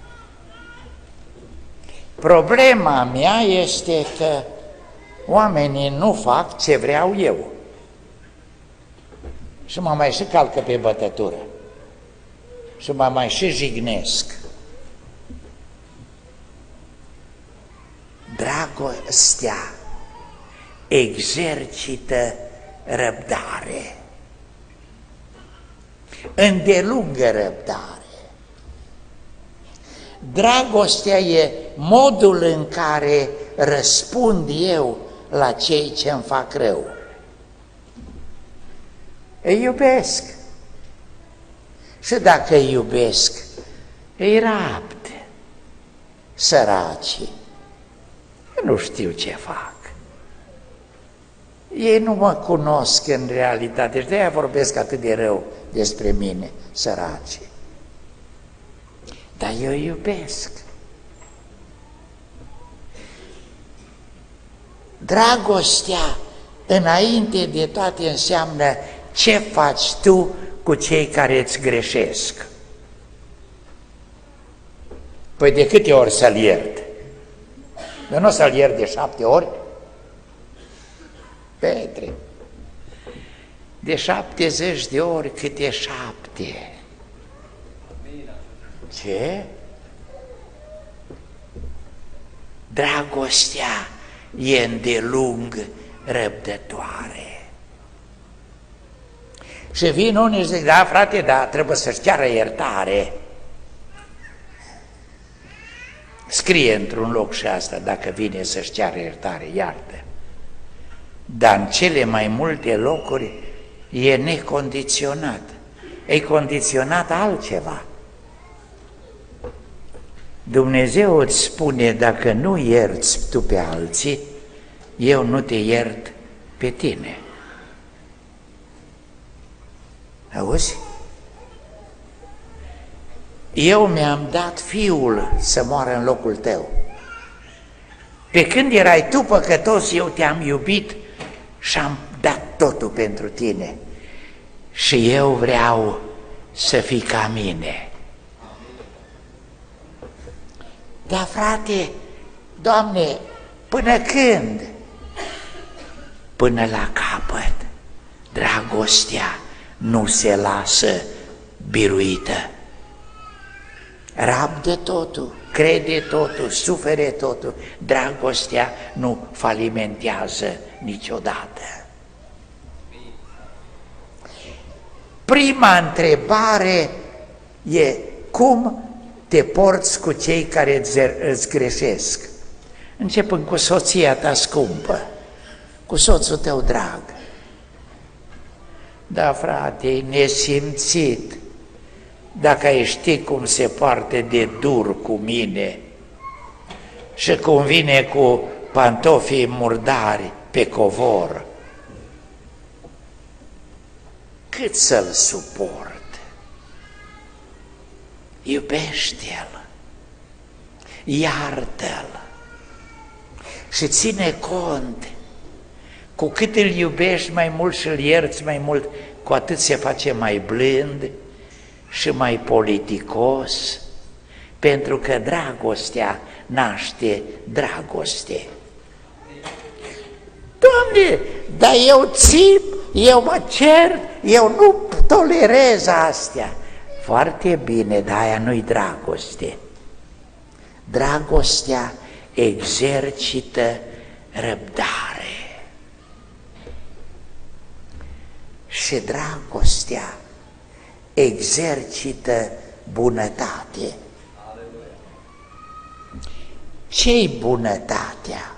Problema mea este că oamenii nu fac ce vreau eu. Și mă mai și calcă pe bătătură. Și mă mai și jignesc. Dragostea exercită răbdare, îndelungă răbdare. Dragostea e modul în care răspund eu la cei ce îmi fac rău. Îi iubesc. Și dacă îi iubesc, îi rapt. Săracii, nu știu ce fac. Ei nu mă cunosc în realitate și de-aia vorbesc atât de rău despre mine, săracii. Dar eu iubesc. Dragostea, înainte de toate, înseamnă ce faci tu cu cei care îți greșesc. Păi de câte ori să-l iert? Eu nu o să-l iert de șapte ori? Petre, de șaptezeci de ori câte șapte. Ce? Dragostea e îndelung răbdătoare. Și vin unii și zic, da, frate, da, trebuie să-și ceară iertare. Scrie într-un loc și asta, dacă vine să-și ceară iertare, iartă. Dar în cele mai multe locuri e necondiționat. E condiționat altceva. Dumnezeu îți spune, dacă nu ierți tu pe alții, eu nu te iert pe tine. Auzi? Eu mi-am dat fiul să moară în locul tău. Pe când erai tu păcătos, eu te-am iubit și am dat totul pentru tine. Și eu vreau să fii ca mine. Dar frate, Doamne, până când? Până la capăt. Dragostea nu se lasă biruită. Rabdă totul, crede totul, sufere totul. Dragostea nu falimentează niciodată. Prima întrebare e cum te porți cu cei care îți greșesc. Începând cu soția ta scumpă, cu soțul tău drag. Da, frate, e nesimțit. Dacă ai ști cum se poartă de dur cu mine și cum vine cu pantofii murdari pe covor, cât să-l suport? Iubește-l, iartă-l și ține cont. Cu cât îl iubești mai mult și îl ierți mai mult, cu atât se face mai blând și mai politicos, pentru că dragostea naște dragoste. Doamne, dar eu țip, eu mă cert, eu nu tolerez astea. Foarte bine, dar aia nu-i dragoste. Dragostea exercită răbdare. Și dragostea exercită bunătate. Ce-i bunătatea?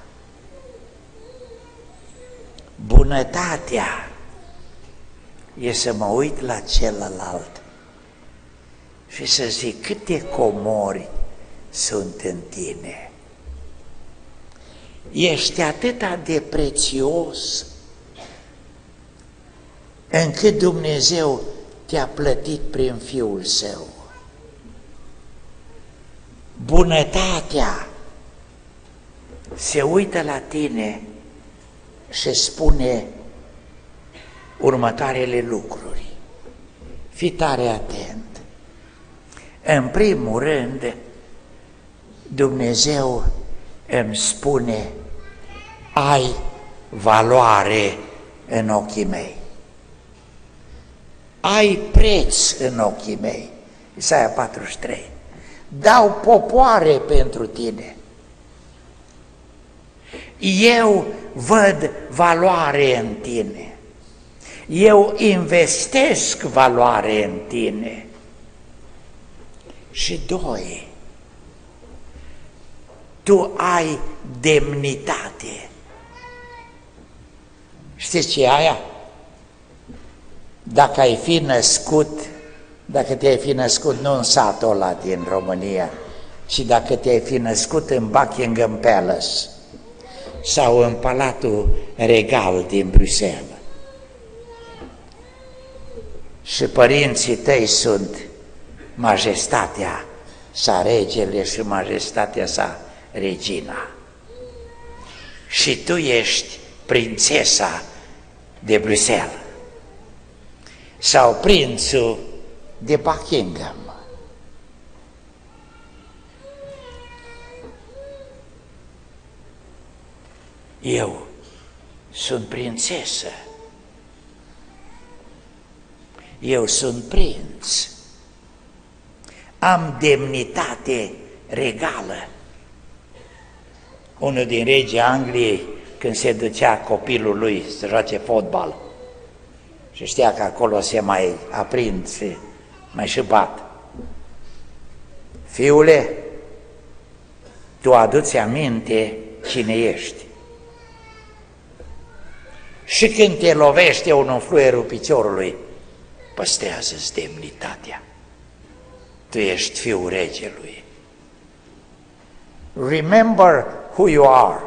Bunătatea e să mă uit la celălalt și să zic câte comori sunt în tine. Ești atâta de prețios încât Dumnezeu te-a plătit prin Fiul Său. Bunătatea se uită la tine și spune următoarele lucruri. Fii tare atent. În primul rând, Dumnezeu îmi spune, ai valoare în ochii mei. Ai preț în ochii mei. Isaia patruzeci și trei. Dau popoare pentru tine. Eu văd valoare în tine. Eu investesc valoare în tine. Și doi, tu ai demnitate. Știți ce e aia? Dacă ai fi născut, dacă te-ai fi născut nu în satul ăla din România, ci dacă te-ai fi născut în Buckingham Palace sau în Palatul Regal din Bruxelles și părinții tăi sunt majestatea sa regele și majestatea sa regina și tu ești prințesa de Bruxelles sau prințul de Buckingham. Eu sunt prințesă, eu sunt prinț, am demnitate regală. Unul din regii Angliei, când se ducea copilul lui să joace fotbal și știa că acolo se mai aprind și mai și bat: fiule, tu aduți aminte cine ești. Și când te lovește unul în fluierul piciorului, păstrează-ți demnitatea. Tu ești fiul regelui. Remember who you are.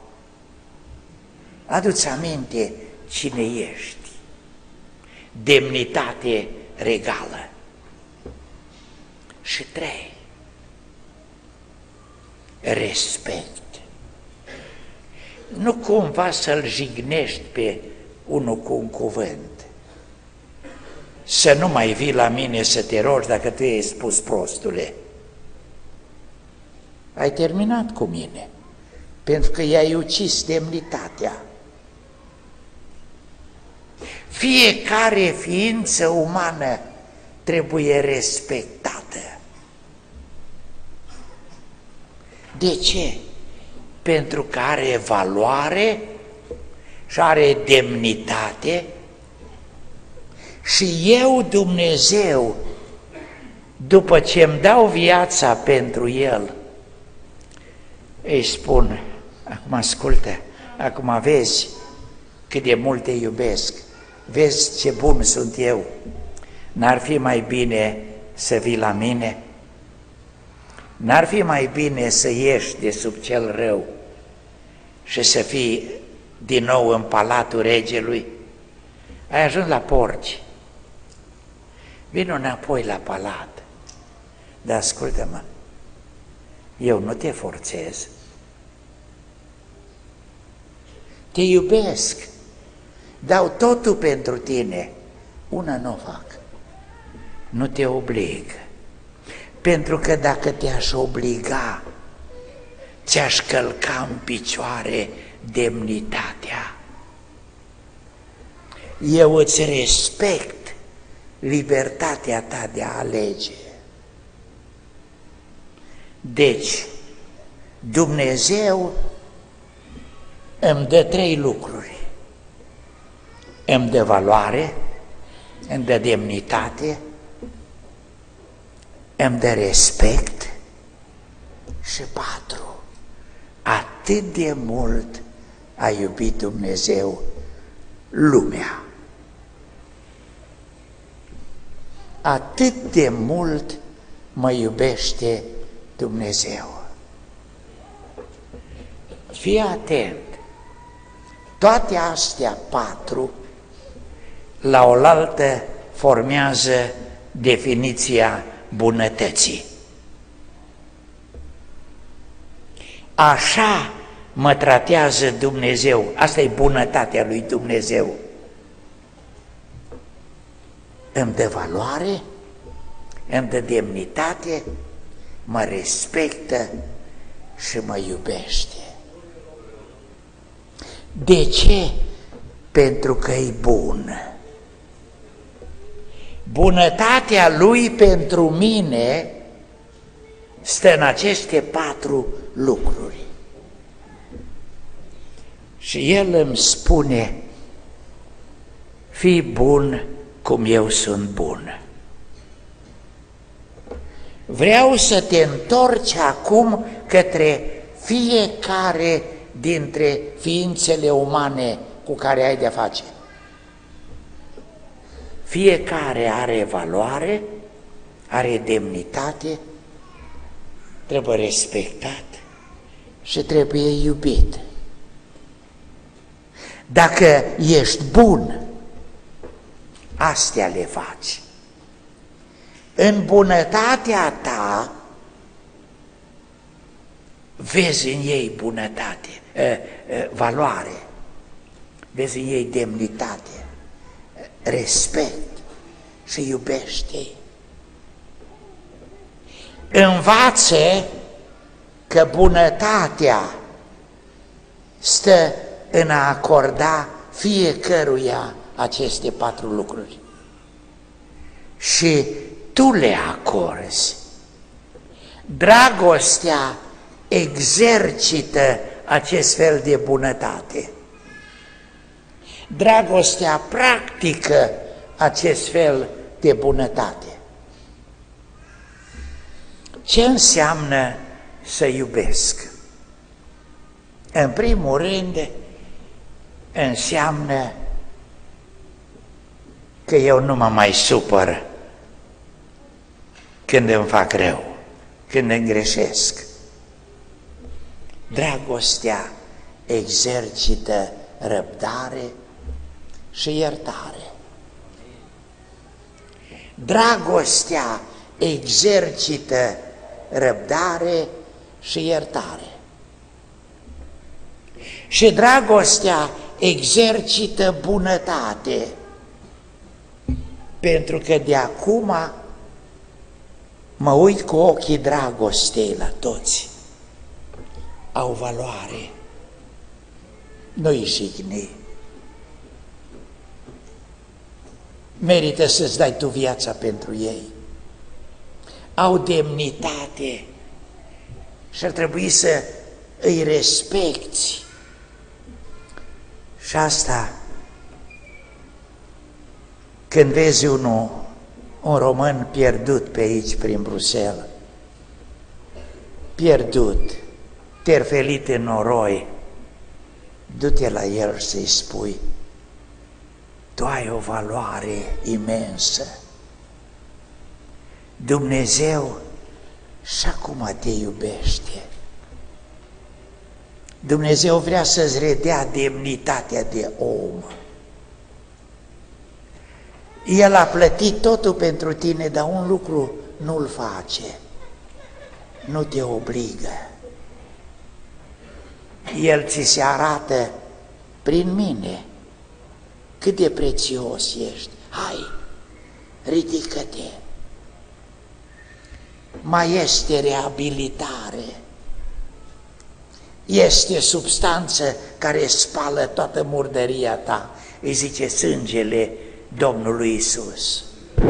Adu-ți aminte cine ești. Demnitate regală. Și trei, respect. Nu cumva să-l jignești pe unul cu un cuvânt. Să nu mai vii la mine să te rogi dacă tu i-ai spus: prostule, ai terminat cu mine, pentru că i-ai ucis demnitatea. Fiecare ființă umană trebuie respectată. De ce? Pentru că are valoare și are demnitate și eu, Dumnezeu, după ce îmi dau viața pentru el, îi spun: acum ascultă, acum vezi cât de mult te iubesc, vezi ce bun sunt eu, n-ar fi mai bine să vii la mine? N-ar fi mai bine să ieși de sub cel rău și să fii din nou în palatul regelui? Ai ajuns la porci, vino înapoi la palat, dar ascultă-mă, eu nu te forțez, te iubesc, dau totul pentru tine, una nu fac, nu te oblig, pentru că dacă te-aș obliga, ți-aș călca în picioare demnitatea. Eu îți respect libertatea ta de a alege. Deci, Dumnezeu îmi dă trei lucruri. Îmi dă valoare, îmi dă demnitate, îmi dă respect și patru, atât de mult a iubit Dumnezeu lumea. Atât de mult mă iubește Dumnezeu. Fii atent, toate astea patru la oaltă formează definiția bunătății. Așa mă tratează Dumnezeu, asta e bunătatea lui Dumnezeu. Îmi dă valoare, îmi dă demnitate, mă respectă și mă iubește. De ce? Pentru că e bun. Bunătatea lui pentru mine stă în aceste patru lucruri. Și el îmi spune: fii bun cum eu sunt bun. Vreau să te întorci acum către fiecare dintre ființele umane cu care ai de-a face. Fiecare are valoare, are demnitate, trebuie respectat și trebuie iubit. Dacă ești bun, astea le faci. În bunătatea ta vezi în ei bunătate, valoare, vezi în ei demnitate, respect și iubește-i. Învață că bunătatea stă în a acorda fiecăruia aceste patru lucruri. Și tu le acorzi. Dragostea exercită acest fel de bunătate. Dragostea practică acest fel de bunătate. Ce înseamnă să iubesc? În primul rând, înseamnă că eu nu mă mai supăr când îmi fac rău, când îmi greșesc. Dragostea exercită răbdare și iertare. Dragostea exercită răbdare și iertare. Și dragostea exercită bunătate, pentru că de acum mă uit cu ochii dragostei la toți. Au valoare, nu-i jigni. Merită să-ți dai tu viața pentru ei. Au demnitate și ar trebui să îi respecti. Și asta, când vezi unul, un român pierdut pe aici, prin Bruxelles, pierdut, terfelit în noroi, du-te la el să-i spui: tu ai o valoare imensă. Dumnezeu și acum te iubește. Dumnezeu vrea să-ți redea demnitatea de om. El a plătit totul pentru tine, dar un lucru nu-l face. Nu te obligă. El ți se arată prin mine cât de prețios ești. Hai, ridică-te. Mai este reabilitare. Este substanță care spală toată murdăria ta. Îi zice sângele Domnului Iisus.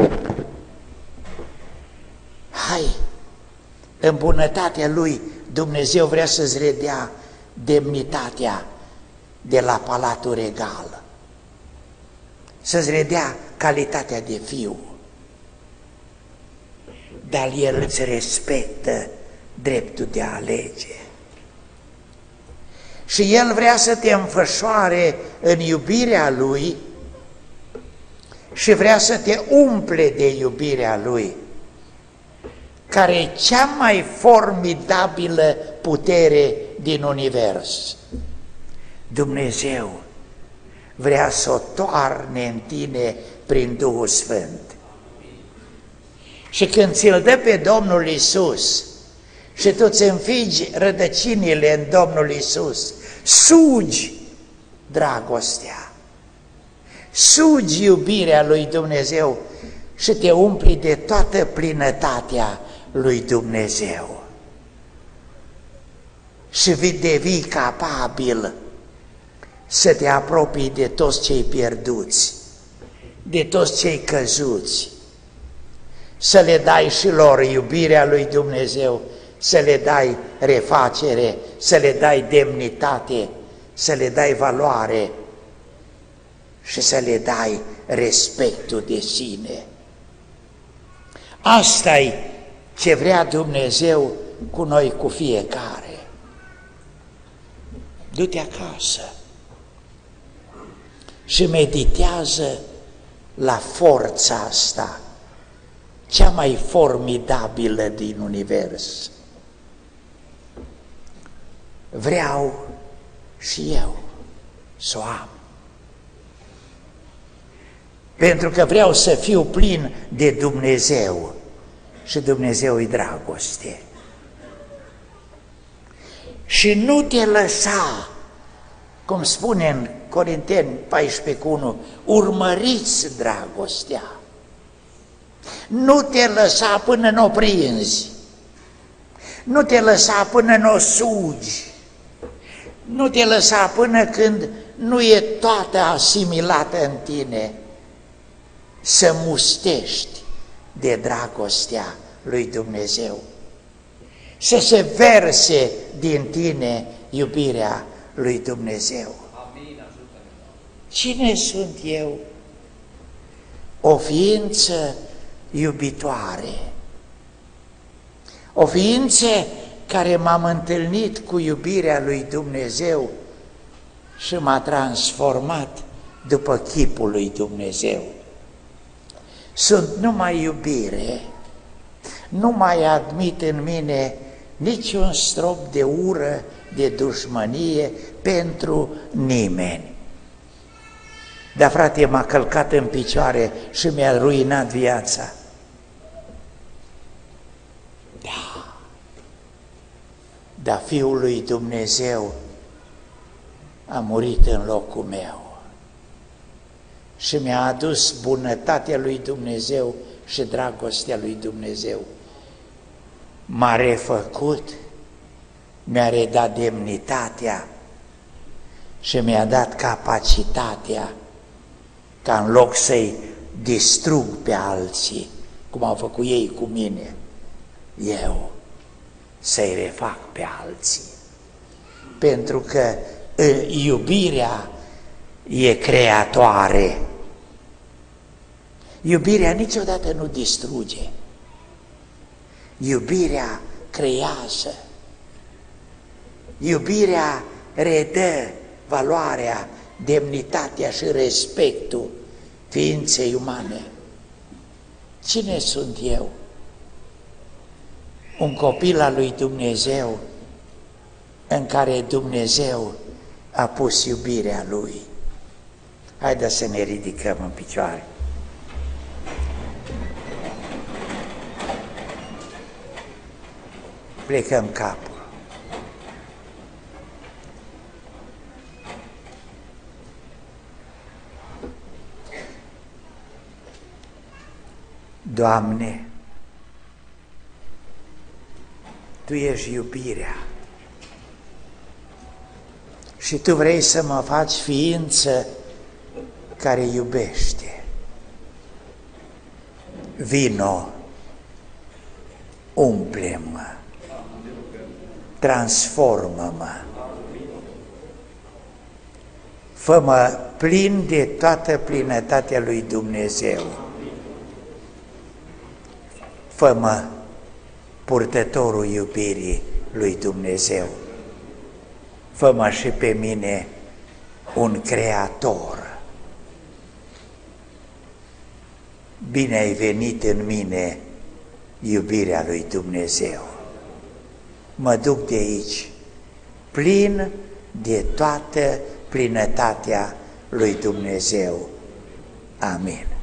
Hai, în bunătatea Lui, Dumnezeu vrea să-ți redea demnitatea de la Palatul Regal, să-ți redea calitatea de fiu, dar El îți respectă dreptul de a alege. Și El vrea să te înfășoare în iubirea Lui și vrea să te umple de iubirea Lui, care e cea mai formidabilă putere din univers. Dumnezeu vrea să o toarne în tine prin Duhul Sfânt. Și când ți-l dă pe Domnul Iisus și tu îți înfigi rădăcinile în Domnul Iisus, sugi dragostea, sugi iubirea lui Dumnezeu și te umpli de toată plinătatea lui Dumnezeu. Și devii capabil să te apropii de toți cei pierduți, de toți cei căzuți, să le dai și lor iubirea lui Dumnezeu, să le dai refacere, să le dai demnitate, să le dai valoare și să le dai respectul de sine. Asta-i ce vrea Dumnezeu cu noi, cu fiecare. Du-te acasă și meditează la forța asta, cea mai formidabilă din univers. Vreau și eu să o am, pentru că vreau să fiu plin de Dumnezeu și Dumnezeu e dragoste. Și nu te lăsa, cum spune în Corinteni paisprezece cu unu, urmăriți dragostea. Nu te lăsa până n-o prinzi, nu te lăsa până n-o sugi, Nu te lăsa până când nu e toată asimilată în tine, să mustești de dragostea lui Dumnezeu, să se verse din tine iubirea lui Dumnezeu. Cine sunt eu? O ființă iubitoare, o ființă care m-am întâlnit cu iubirea lui Dumnezeu și m-a transformat după chipul lui Dumnezeu. Sunt numai iubire, nu mai admit în mine niciun strop de ură, de dușmănie pentru nimeni. Dar frate, m-a călcat în picioare și mi-a ruinat viața. Da, dar Fiul lui Dumnezeu a murit în locul meu și mi-a adus bunătatea lui Dumnezeu și dragostea lui Dumnezeu. M-a refăcut, mi-a redat demnitatea și mi-a dat capacitatea ca în loc să-i distrug pe alții, cum au făcut ei cu mine, eu să-i refac pe alții. Pentru că iubirea e creatoare. Iubirea niciodată nu distruge. Iubirea creează. Iubirea redă valoarea, demnitatea și respectul ființei umane. Cine sunt eu? Un copil al lui Dumnezeu în care Dumnezeu a pus iubirea Lui. Haideți să ne ridicăm în picioare. Plecăm capul. Doamne, Tu ești iubirea și Tu vrei să mă faci ființă care iubește. Vino, umple-mă, transformă-mă, fă-mă plin de toată plinătatea lui Dumnezeu. Fă-mă purtătorul iubirii lui Dumnezeu. Fă-mă și pe mine un creator. Bine ai venit în mine, iubirea lui Dumnezeu. Mă duc de aici plin de toată plinătatea lui Dumnezeu. Amin.